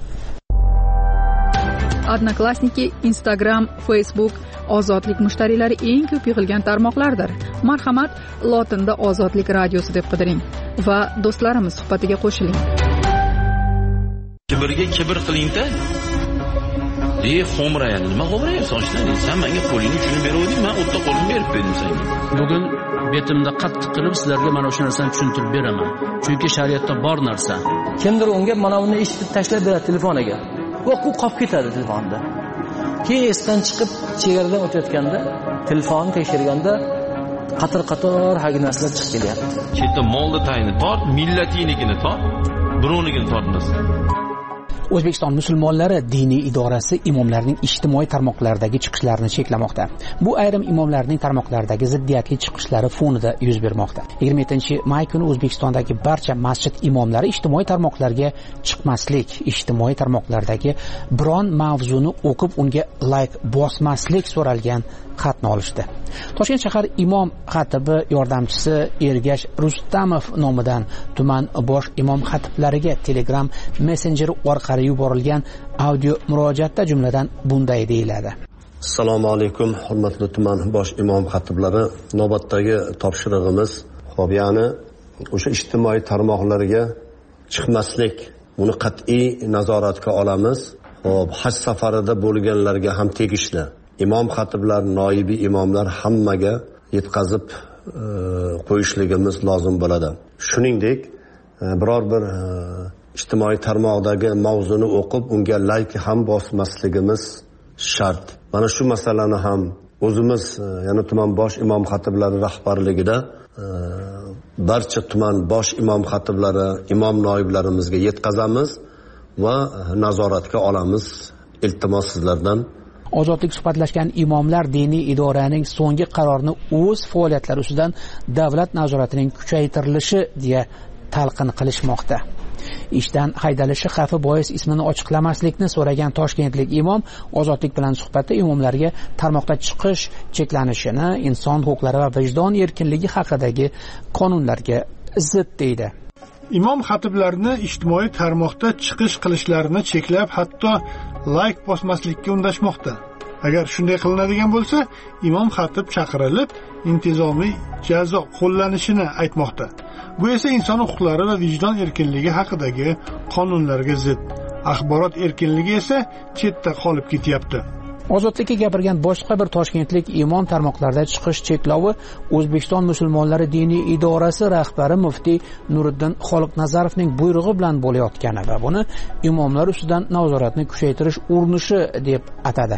Odnoklassniki, Instagram, Facebook, Ozodlik mushtariylari eng ko'p yig'ilgan tarmoqlardir. Marhamat, lotinda Ozodlik radiosi deb qidiring va do'stlarimiz suhbatiga qo'shiling. Kibrga kibr qiling-da. ey xo'mrayadi, nima xo'mrayapsan ochdan? Sen menga qo'lingni uchini beruvding, men o'tda qo'limni berib berdim senga. Bugun betimda qattiq qilib sizlarga mana o'sha narsani tushuntirib beraman. Chunki shariatda bor narsa. Kimdir unga mana buni eshitib tashlab beradi telefoniga. Va u qolib ketadi telefonda. Keyin esdan chiqib chegaradan o'tayotganda telefonni tekshirganda qator-qator hagi narsalar chiqib kelyapti. Chetda molni tayini tort, millatinikini tort, birovnikini tortmas. O'zbekiston musulmonlari diniy idorasi imomlarning ijtimoiy tarmoqlardagi chiqishlarini cheklamoqda. Bu ayrim imomlarning tarmoqlardagi ziddiyatli chiqishlari fonida yuz bermoqda. yigirma yettinchi may kuni O'zbekistondagi barcha masjid imomlari ijtimoiy tarmoqlarga chiqmaslik, ijtimoiy tarmoqlardagi biron mavzuni o'qib unga like bosmaslik so'ralgan xatni olishdi. Toshkent shahar imom xatibi yordamchisi Ergash Rustamov nomidan tuman bosh imom xatiblariga Telegram messenjeri orqali yuborilgan audio murojaatda jumladan bunday deyiladi. Assalomu alaykum, hurmatli tuman bosh imom xatiblari. Navbatdagi topshirig'imiz, xo'p, ya'ni o'sha ijtimoiy tarmoqlarga chiqmaslik, uni qat'iy nazoratga olamiz. Xo'p, haj safarida bo'lganlarga ham tegishli. Imom xatiblar, noibi imomlar hammaga yetkazib e, qo'yishligimiz lozim bo'ladi. Shuningdek, e, biror bir e, ijtimoiy tarmoqdagi mavzuni o'qib, unga like ham bosmasligimiz shart. Mana shu masalani ham o'zimiz, e, ya'ni tuman bosh imom xatiblari rahbarligida e, barcha tuman bosh imom xatiblari, imom noiblarimizga yetkazamiz va nazoratga olamiz. Iltimos sizlardan. Ozodlik suhbatlashgan imomlar diniy idoraning so'nggi qarorini o'z faoliyatlari ustidan davlat nazoratining kuchaytirilishi deya talqin qilishmoqda. Ishdan haydalishi xavfi bois ismini ochiqlamaslikni so'ragan toshkentlik imom Ozodlik bilan suhbatda imomlarga tarmoqda chiqish cheklanishini inson huquqlari va vijdon erkinligi haqidagi qonunlarga zid deydi. Imom xatiblarni ijtimoiy tarmoqda chiqish qilishlarini cheklab, hatto like bosmaslikka undashmoqda. Agar shunday qilinadigan bo'lsa, imom xatib chaqirilib, intizomiy jazo qo'llanishini aytmoqda. Bu esa inson huquqlari va vijdon erkinligi haqidagi qonunlarga zid. Axborot erkinligi esa chetda qolib ketyapti. Ozodlikka gapirgan boshqa bir toshkentlik imom tarmoqlarda chiqish cheklovi O'zbekiston musulmonlari diniy idorasi rahbari muftiy Nuriddin Xoliqnazarovning buyrug'i bilan bo'layotgani va buni imomlar ustidan nazoratni kuchaytirish urinishi deb atadi.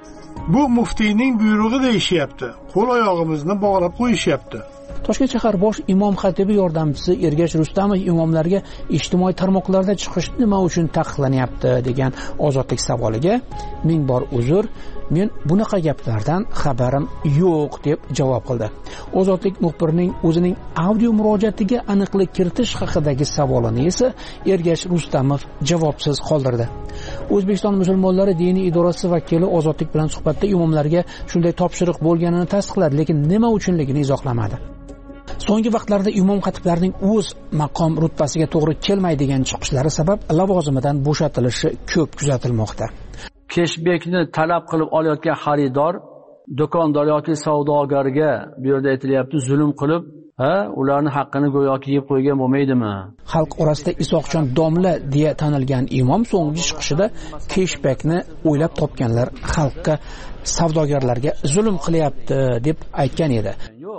Bu muftiyning buyrug'i deyishyapti. Qo'l oyog'imizni bog'lab qo'yishyapti. Toshkent shahar bosh imom xatibi yordamchisi Ergash Rustamov imomlarga ijtimoiy tarmoqlarda chiqish nima uchun taqiqlanyapti degan ozodlik savoliga ming bor uzr, men bunaqa gaplardan xabarim yo'q deb javob qildi. Ozodlik muxbirining o'zining audio murojaatiga aniqlik kiritish haqidagi savolini esa Ergash Rustamov javobsiz qoldirdi. O'zbekiston musulmonlari diniy idorasi vakili Ozodlik bilan suhbatda imomlarga shunday topshiriq bo'lganini tasdiqladi, lekin nima uchunligini izohlamadi. So'nggi vaqtlarda imom xatiblarning o'z maqom rutbasiga to'g'ri kelmaydigan chiqishlari sabab lavozimidan bo'shatilishi ko'p kuzatilmoqda. Keshbekni talab qilib olayotgan xaridor, do'kondor yoki savdogarga bu yerda aytilyapti, zulm qilib, ha, ularning haqqini go'yoki yeb qo'ygan bo'lmaydimi? Xalq orasida Isoqchon domla deya tanilgan imom so'nggi chiqishida keshbekni o'ylab topganlar xalqqa, savdogarlarga zulm qilyapti deb aytgan edi.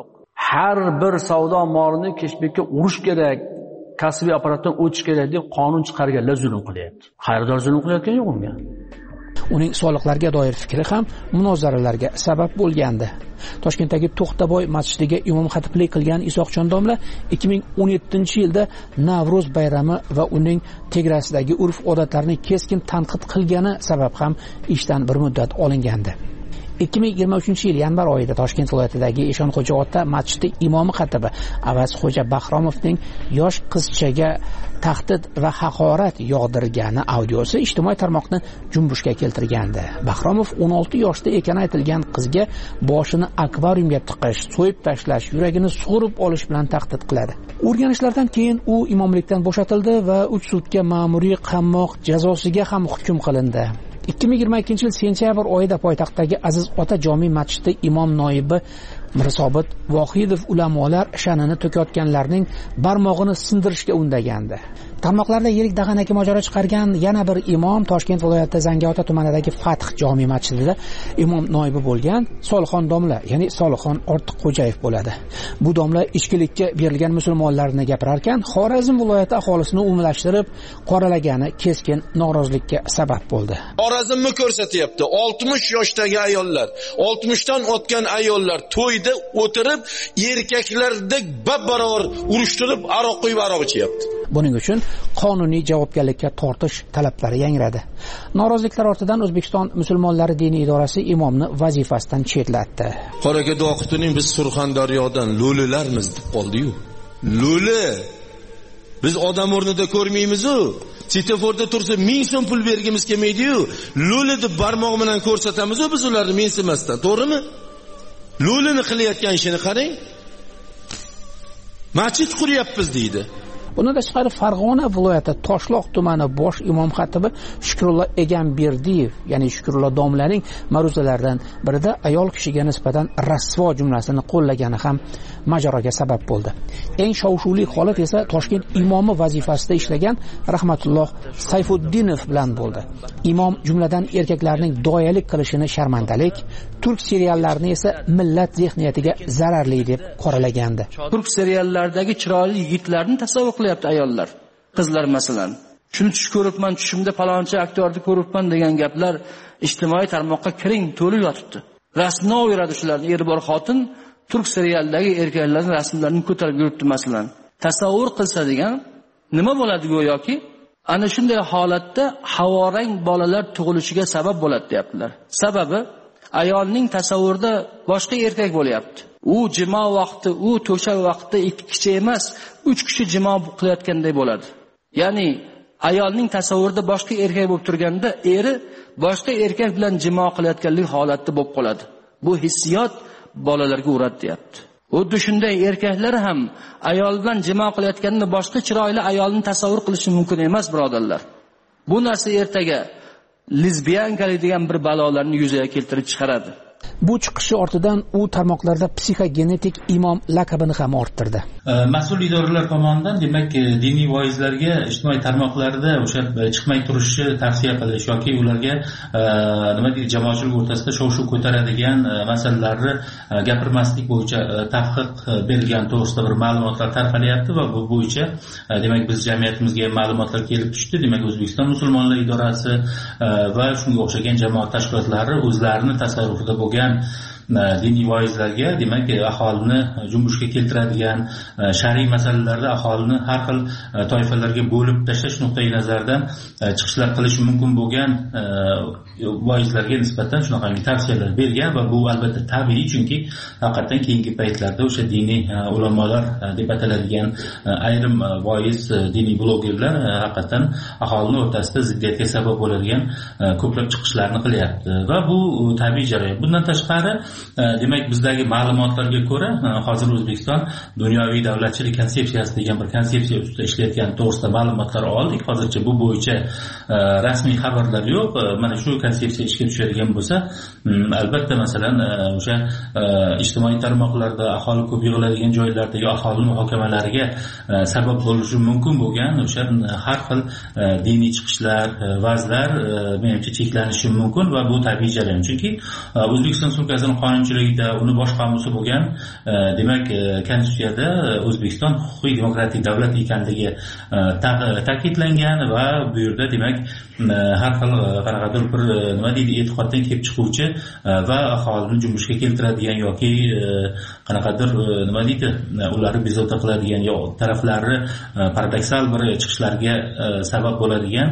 Har bir savdo molini keshbekka urish kerak, kasbiy apparatdan o'tish kerak deb qonun chiqarganlar zulm qilyapti. Xaridor zulm qilayotgan yo'q unga. Uning soliqlarga doir fikri ham munozaralarga sabab bo'lgandi. Toshkentdagi To'xtaboy masjidiga imom xatiblik qilgan Isoqchon domla ikki ming o'n yettinchi yilda Navro'z bayrami va uning tegrasidagi urf-odatlarni keskin tanqid qilgani sabab ham ishdan bir muddat olingandi. ikki ming yigirma uchinchi yil yanvar oyida Toshkent viloyatidagi Eshonxo'ja ota masjidi imomi xatibi Avazxo'ja Bahromovning yosh qizchaga tahdid va haqorat yog'dirgani audiosi ijtimoiy tarmoqni jumbushga keltirgandi. Bahromov o'n olti yoshda ekani aytilgan qizga boshini akvariumga tiqish, so'yib tashlash, yuragini sug'urib olish bilan tahdid qiladi. O'rganishlardan keyin u imomlikdan bo'shatildi va uch sutka ma'muriy qamoq jazosiga ham hukm qilindi. ikki ming yigirma ikkinchi yil sentyabr oyida poytaxtdagi Aziz ota jome masjidi imom noibi Mirsobit Vohidov ulamolar sha'nini to'kayotganlarning barmog'ini sindirishga undagandi. Tarmoqlarda yirik dag'anaki mojaro chiqargan yana bir imom Toshkent viloyati Zangiota tumanidagi Fath jome masjidida imom noibi bo'lgan Solixon domla, ya'ni Solixon Ortiqxo'jayev bo'ladi. Bu domla ichkilikka berilgan musulmonlarni gapirar ekan, Xorazm viloyati aholisini umumlashtirib qoralagani keskin norozilikka sabab bo'ldi. Xorazmni ko'rsatyapti. oltmish yoshdagi ayollar, oltmishdan o'tgan ayollar to'yda o'tirib, erkaklardek bab-barobar urushtirib, aroq quyib aroq ichyapti. Buning uchun qonuniy javobgarlikka tortish talablari yangradi. Noroziliklar ortidan O'zbekiston musulmonlari diniy idorasi imomni vazifasidan chetlatdi. Qoraga Doqutining biz Surxondaryodan lo'lilarmiz deb qoldi-yu. Lo'li biz odam o'rnida ko'rmaymiz-ku. Svetoforda tursa ming so'm pul bergimiz kelmaydi-yu. Lo'li deb barmoq bilan ko'rsatamiz-ku biz ularni mensimasdan, to'g'rimi? Lo'lini qilayotgan ishini qarang. Masjid quryapmiz deydi. Bundan tashqari Farg'ona viloyati Toshloq tumani bosh imom xatibi Shukrullo Egamberdiyev, ya'ni Shukrullo domlaning ma'ruzalaridan birida ayol kishiga nisbatan rasvo jumlasini qo'llagani ham mojaroga sabab bo'ldi. Eng shov-shuvli holat esa Toshkent imomi vazifasida ishlagan Rahmatulloh Sayfuddinov bilan bo'ldi. Imom jumladan erkaklarning doyalik qilishini sharmandalik, turk seriallarini esa millat zehniyatiga zararli deb qoralagandi. Turk seriallaridagi chiroyli yigitlarni tasavvur qilyapti ayollar, qizlar masalan. Shuni tush ko'ribman, tushimda falonchi aktyorni ko'ribman degan gaplar ijtimoiy tarmoqqa kiring to'lib yotibdi. Rasmni o'yiradi shularni, er bor xotin turk serialidagi erkaklarning rasmlarini ko'tarib yuribdi masalan. Tasavvur qilsa degan nima bo'ladi go'yoki? Ana shunday holatda havorang bolalar tug'ilishiga sabab bo'ladi deyaptilar. Sababi ayolning tasavvurida boshqa erkak bo'lyapti. U jimo vaqti, u to'shak vaqtida ikki kishi emas, uch kishi jimo qilayotganday bo'ladi. Ya'ni ayolning tasavvurida boshqa erkak bo'lib turganda, eri boshqa erkak bilan jimo qilayotganlik holatda bo'lib qoladi. Bu hissiyot bolalarga uradi deyapti. Xuddi shunday erkaklar ham ayol bilan jimo qilayotganda boshqa chiroyli ayolni tasavvur qilishi mumkin emas, birodarlar. Bu narsa ertaga lesbiyankalik degan bir balolarni yuzaga keltirib chiqaradi. Bu chiqishi ortidan u tarmoqlarda psixogenetik imom laqabini ham orttirdi. Mas'ul idoralar tomonidan demak diniy voizlarga ijtimoiy tarmoqlarda o'sha chiqmay turishni tavsiya qilish yoki ularga nima deydi jamoatchilik o'rtasida shov-shuv ko'taradigan masalalarni gapirmaslik bo'yicha tahqiq berilgan to'g'risida bir ma'lumotlar tarqalyapti va bu bo'yicha demak biz jamiyatimizga ma'lumotlar kelib tushdi. Demak O'zbekiston musulmonlar idorasi va shunga o'xshagan jamoat tashkilotlari o'zlarini tasarrufida bo'lgan diniy voizlarga demak aholini junbushga keltiradigan shar'iy masalalarda aholini har xil toifalarga bo'lib tashlash nuqtai nazaridan chiqishlar qilishi mumkin bo'lgan voizlarga nisbatan shunaqa tavsiyalar bergan va bu albatta tabiiy, chunki haqiqatan keyingi paytlarda o'sha diniy ulamolar deb ataladigan ayrim voiz diniy blogerlar haqiqatan aholini o'rtasida ziddiyatga sabab bo'ladigan ko'plab chiqishlarni qilyapti va bu tabiiy jarayon. Bundan tashqari demak bizdagi ma'lumotlarga ko'ra hozir O'zbekiston dunyoviy davlatchilik konsepsiyasi degan bir konsepsiya ustida ishlayotgan to'g'risida ma'lumotlar oldik. Hozircha bu bo'yicha rasmiy xabarlar yo'q. Mana shu konsepsiya ishga tushadigan bo'lsa, albatta masalan o'sha ijtimoiy tarmoqlarda aholi ko'p yig'iladigan joylardagi aholi muhokamalariga sabab bo'lishi mumkin bo'lgan o'sha har xil diniy chiqishlar, va'zlar menimcha cheklanishi mumkin va bu tabiiy jarayon. Chunki O'zbekiston Respublikasining qonunchiligida uni bosh qomusi bo'lgan demak konstitutsiyada O'zbekiston huquqiy demokratik davlat ekanligi ta'kidlangan va bu yerda demak har xil qanaqadir bir nima deydi e'tiqoddan kelib chiquvchi va aholini junbushga keltiradigan yoki qanaqadir nima deydi ularni bezovta qiladigan yo taraflari paradoksal bir chiqishlarga sabab bo'ladigan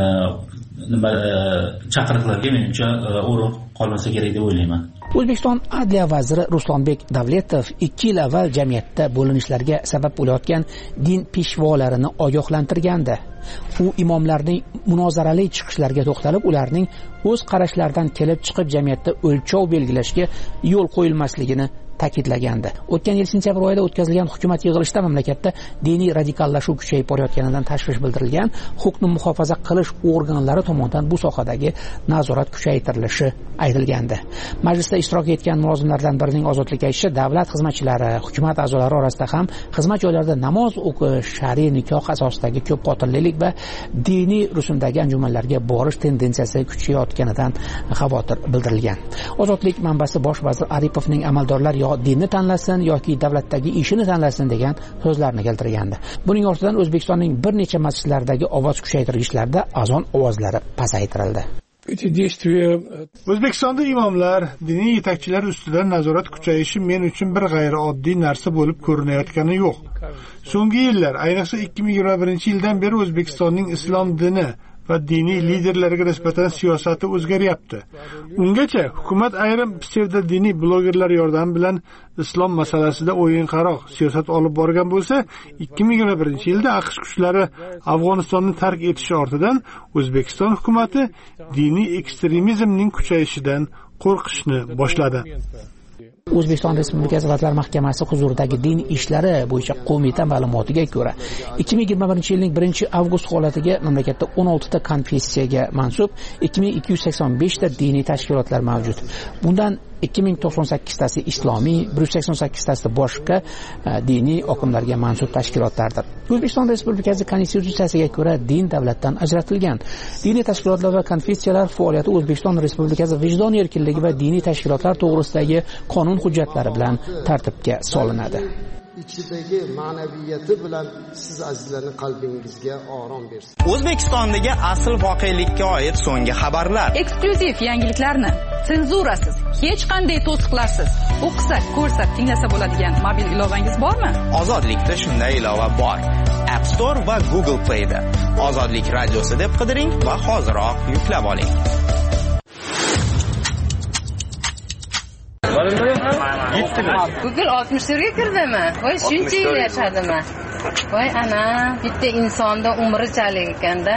nima chaqiriqlarga menimcha o'rin qolmasa kerak deb o'ylayman. O'zbekiston Adliya vaziri Ruslonbek Davletov ikki yil avval jamiyatda bo'linishlarga sabab bo'layotgan din peshvolarini ogohlantirgandi. U imomlarning munozarali chiqishlariga to'xtalib, ularning o'z qarashlaridan kelib chiqib jamiyatda o'lchov belgilashga yo'l qo'yilmasligini ta'kidlagandi. O'tgan yil sentyabr oyida o'tkazilgan hukumat yig'ilishida mamlakatda diniy radikallashuv kuchayib borayotganidan tashvish bildirilgan, huquqni muhofaza qilish organlari tomonidan bu sohadagi nazorat kuchaytirilishi aytilgandi. Majlisda ishtirok etgan mulozimlardan birining ozodlik aytishi, davlat xizmatchilari, hukumat a'zolari orasida ham xizmat joylarida namoz o'qish, shar'iy nikoh asosidagi ko'p qotillik va diniy rusumdagi anjumanlarga borish tendensiyasi kuchayayotganidan xavotir bildirilgan. Ozodlik manbasi bosh vazir Aripovning amaldorlar yo dinni tanlasin yoki davlatdagi ishini tanlasin degan so'zlarni keltirgandi. Buning ortidan O'zbekistonning bir necha masjidlaridagi ovoz kuchaytirgichlarda azon ovozlari pasaytirildi. O'zbekistonda imomlar, diniy yetakchilar ustidan nazorat kuchayishi men uchun bir g'ayrioddiy narsa bo'lib ko'rinayotgani yo'q. So'nggi yillar, ayniqsa ikki ming yigirma birinchi yildan beri O'zbekistonning islom dini va diniy liderlarga nisbatan siyosati o'zgaryapti. Ungacha hukumat ayrim psevdodiniy blogerlar yordami bilan islom masalasida o'yinqaroq siyosat olib borgan bo'lsa, ikki ming yigirma birinchi yilda AQSh kuchlari Afg'onistonni tark etishi ortidan O'zbekiston hukumatı diniy ekstremizmning kuchayishidan qo'rqishni boshladi. O'zbekiston Respublikasi Vazirlar Mahkamasi huzuridagi din ishlari bo'yicha qo'mita ma'lumotiga ko'ra, ikki ming yigirma birinchi yilning birinchi avgust holatiga mamlakatda o'n olti ta konfessiyaga mansub ikki ming ikki yuz sakson besh ta diniy tashkilotlar mavjud. Bundan ikki ming to'qson sakkiz tasi islomiy, bir yuz sakson sakkiz tasi boshqa diniy oqimlarga mansub tashkilotlardir. O'zbekiston Respublikasi Konstitutsiyasiga ko'ra din davlatdan ajratilgan. Diniy tashkilotlar va konfessiyalar faoliyati O'zbekiston Respublikasi vijdon erkinligi va diniy tashkilotlar to'g'risidagi qonun hujjatlari bilan tartibga solinadi. ichidagi ma'naviyati bilan siz azizlarning qalbingizga orom bersin. O'zbekistondagi asl voqelikka oid so'nggi xabarlar, eksklyuziv yangiliklarni senzurasiz, hech qanday to'siqlarsiz o'qisak, ko'rsak, tinglasa bo'ladigan mobil ilovangiz bormi? Ozodlikda shunday ilova bor. App Store va Google Play da Ozodlik radiosi deb qidiring va hoziroq yuklab oling. Google oltmishlarga kirdimi? Voy shuncha yil yashadimi? Voy ana, bitta insonda umrichalik ekanda.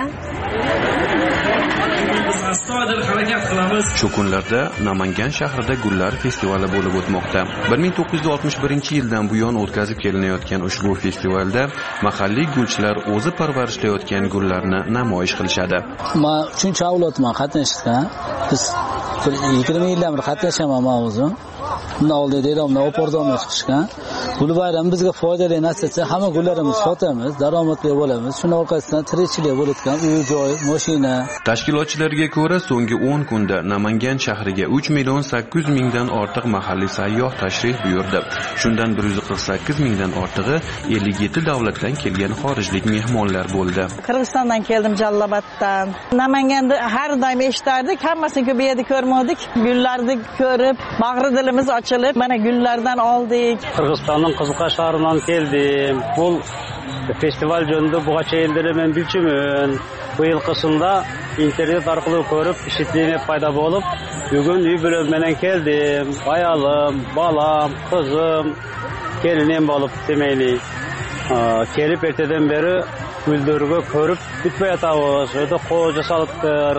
Shu kunlarda Namangan shahrida gullar festivali bo'lib o'tmoqda. bir ming to'qqiz yuz oltmish birinchi yildan buyon o'tkazib kelinayotgan ushbu festivalda mahalliy gulchilar o'zi parvarishlayotgan gullarni namoyish qilishadi. Men uchinchi avlodman qatnashishdan. Biz yigirma yildan beri qatnashaman o'zim. Bundan oldin dedamlar opordonga chiqishgan. Gul bayram bizga foydali narsa, hamma gullarimizni sotamiz, daromadli bo'lamiz. Shundan orqasidan tirikchilik bo'layotgan uy-joy, mashina. Tashkilotchilarga ko'ra, so'nggi o'n kunda Namangan shahriga uch million sakkiz yuz mingdan ortiq mahalliy sayyoh tashrif buyurdi. Shundan bir yuz qirq sakkiz mingdan ortig'i ellik yetti davlatdan kelgan xorijlik mehmonlar bo'ldi. Qirg'izistondan keldim, Jalloboddan. Namanganda har doim eshitardik, hammasini ko'p yerda ko'rmadik. Gullarni ko'rib, bag'ri dilimiz ochilib, mana gullardan oldik. Qirg'izistonning Qiziqar shahridan keldim. Bu festival jönündə buğaça yildir men bilçimün. Bu yıl qısında internet arqılı ko'rib, işitliğine payda bolup, bugün uy bilan menen keldim. Ayalım, balam, kızım, gelinim bolup demeyli. Kelip erteden beri güldürgü ko'rib bitmey atabız. Öde qo'ja salıptır.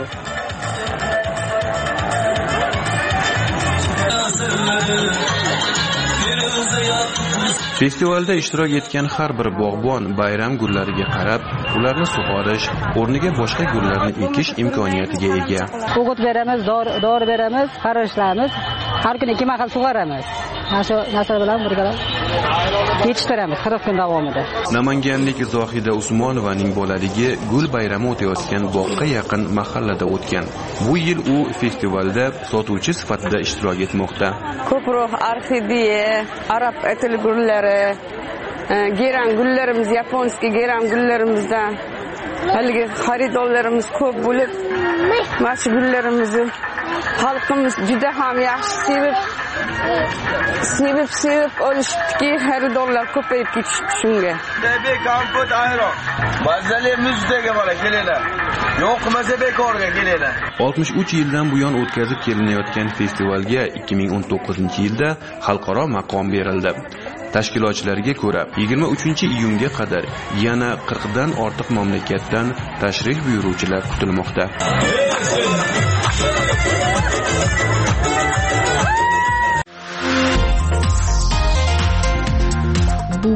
Festivalda ishtirok etgan har bir bog'bon bayram gullariga qarab, ularni sug'orish, o'rniga boshqa gullarni ekish imkoniyatiga ega. O'g'it beramiz, dori beramiz, qarashlarimiz, har kuni ikki marta sug'oramiz. Mana shu narsa bilan birga yetishtiramiz qirq kun davomida. Namanganlik Zohida Usmonovaning bolaligi gul bayrami o'tayotgan bog'ga yaqin mahallada o'tgan. Bu yil u festivalda sotuvchi sifatida ishtirok etmoqda. Ko'proq orxideya, arab etil gullari, geran gullarimiz, yaponskiy geran gullarimizdan haligi xaridorlarimiz ko'p bo'lib, mana shu gullarimizni xalqimiz juda ham yaxshi sevib sevib sevib olishibdiki, xaridorlar ko'payib ketishdi shunga. Bek kompot ayro. Mazali muzdaga bola kelinglar. Yo'qmasa bekorga kelinglar. oltmish uch yildan buyon o'tkazib kelinayotgan festivalga ikki ming o'n to'qqizinchi yilda xalqaro maqom berildi. Tashkilotchilarga ko'ra, yigirma uchinchi iyunga qadar yana qirqdan ortiq mamlakatdan tashrif buyuruvchilar kutilmoqda.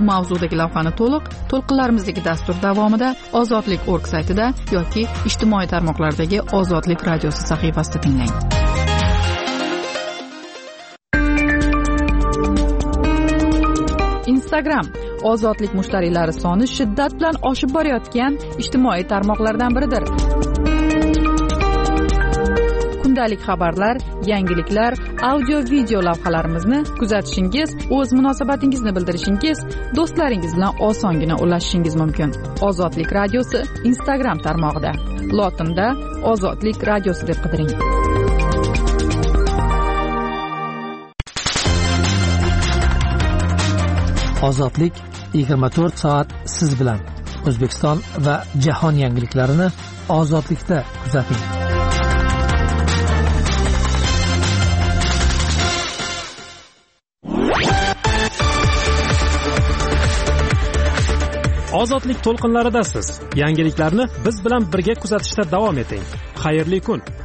mavzudagi lavhani to'liq to'lqinlarimizdagi dastur davomida ozodlik org saytida yoki ijtimoiy tarmoqlardagi ozodlik radiosi sahifasida tinglang. Instagram ozodlik mushtariylari soni shiddat bilan oshib borayotgan ijtimoiy tarmoqlardan biridir. Kundalik xabarlar, yangiliklar, audio video lavhalarimizni kuzatishingiz, o'z munosabatingizni bildirishingiz, do'stlaringiz bilan osongina ulashishingiz mumkin. Ozodlik radiosi Instagram tarmog'ida. Lotinda Ozodlik radiosi deb qidiring. Ozodlik yigirma to'rt soat siz bilan. O'zbekiston va jahon yangiliklarini ozodlikda kuzating. Ozodlik to'lqinlaridasiz. Yangiliklarni biz bilan birga kuzatishda davom eting. Xayrli kun.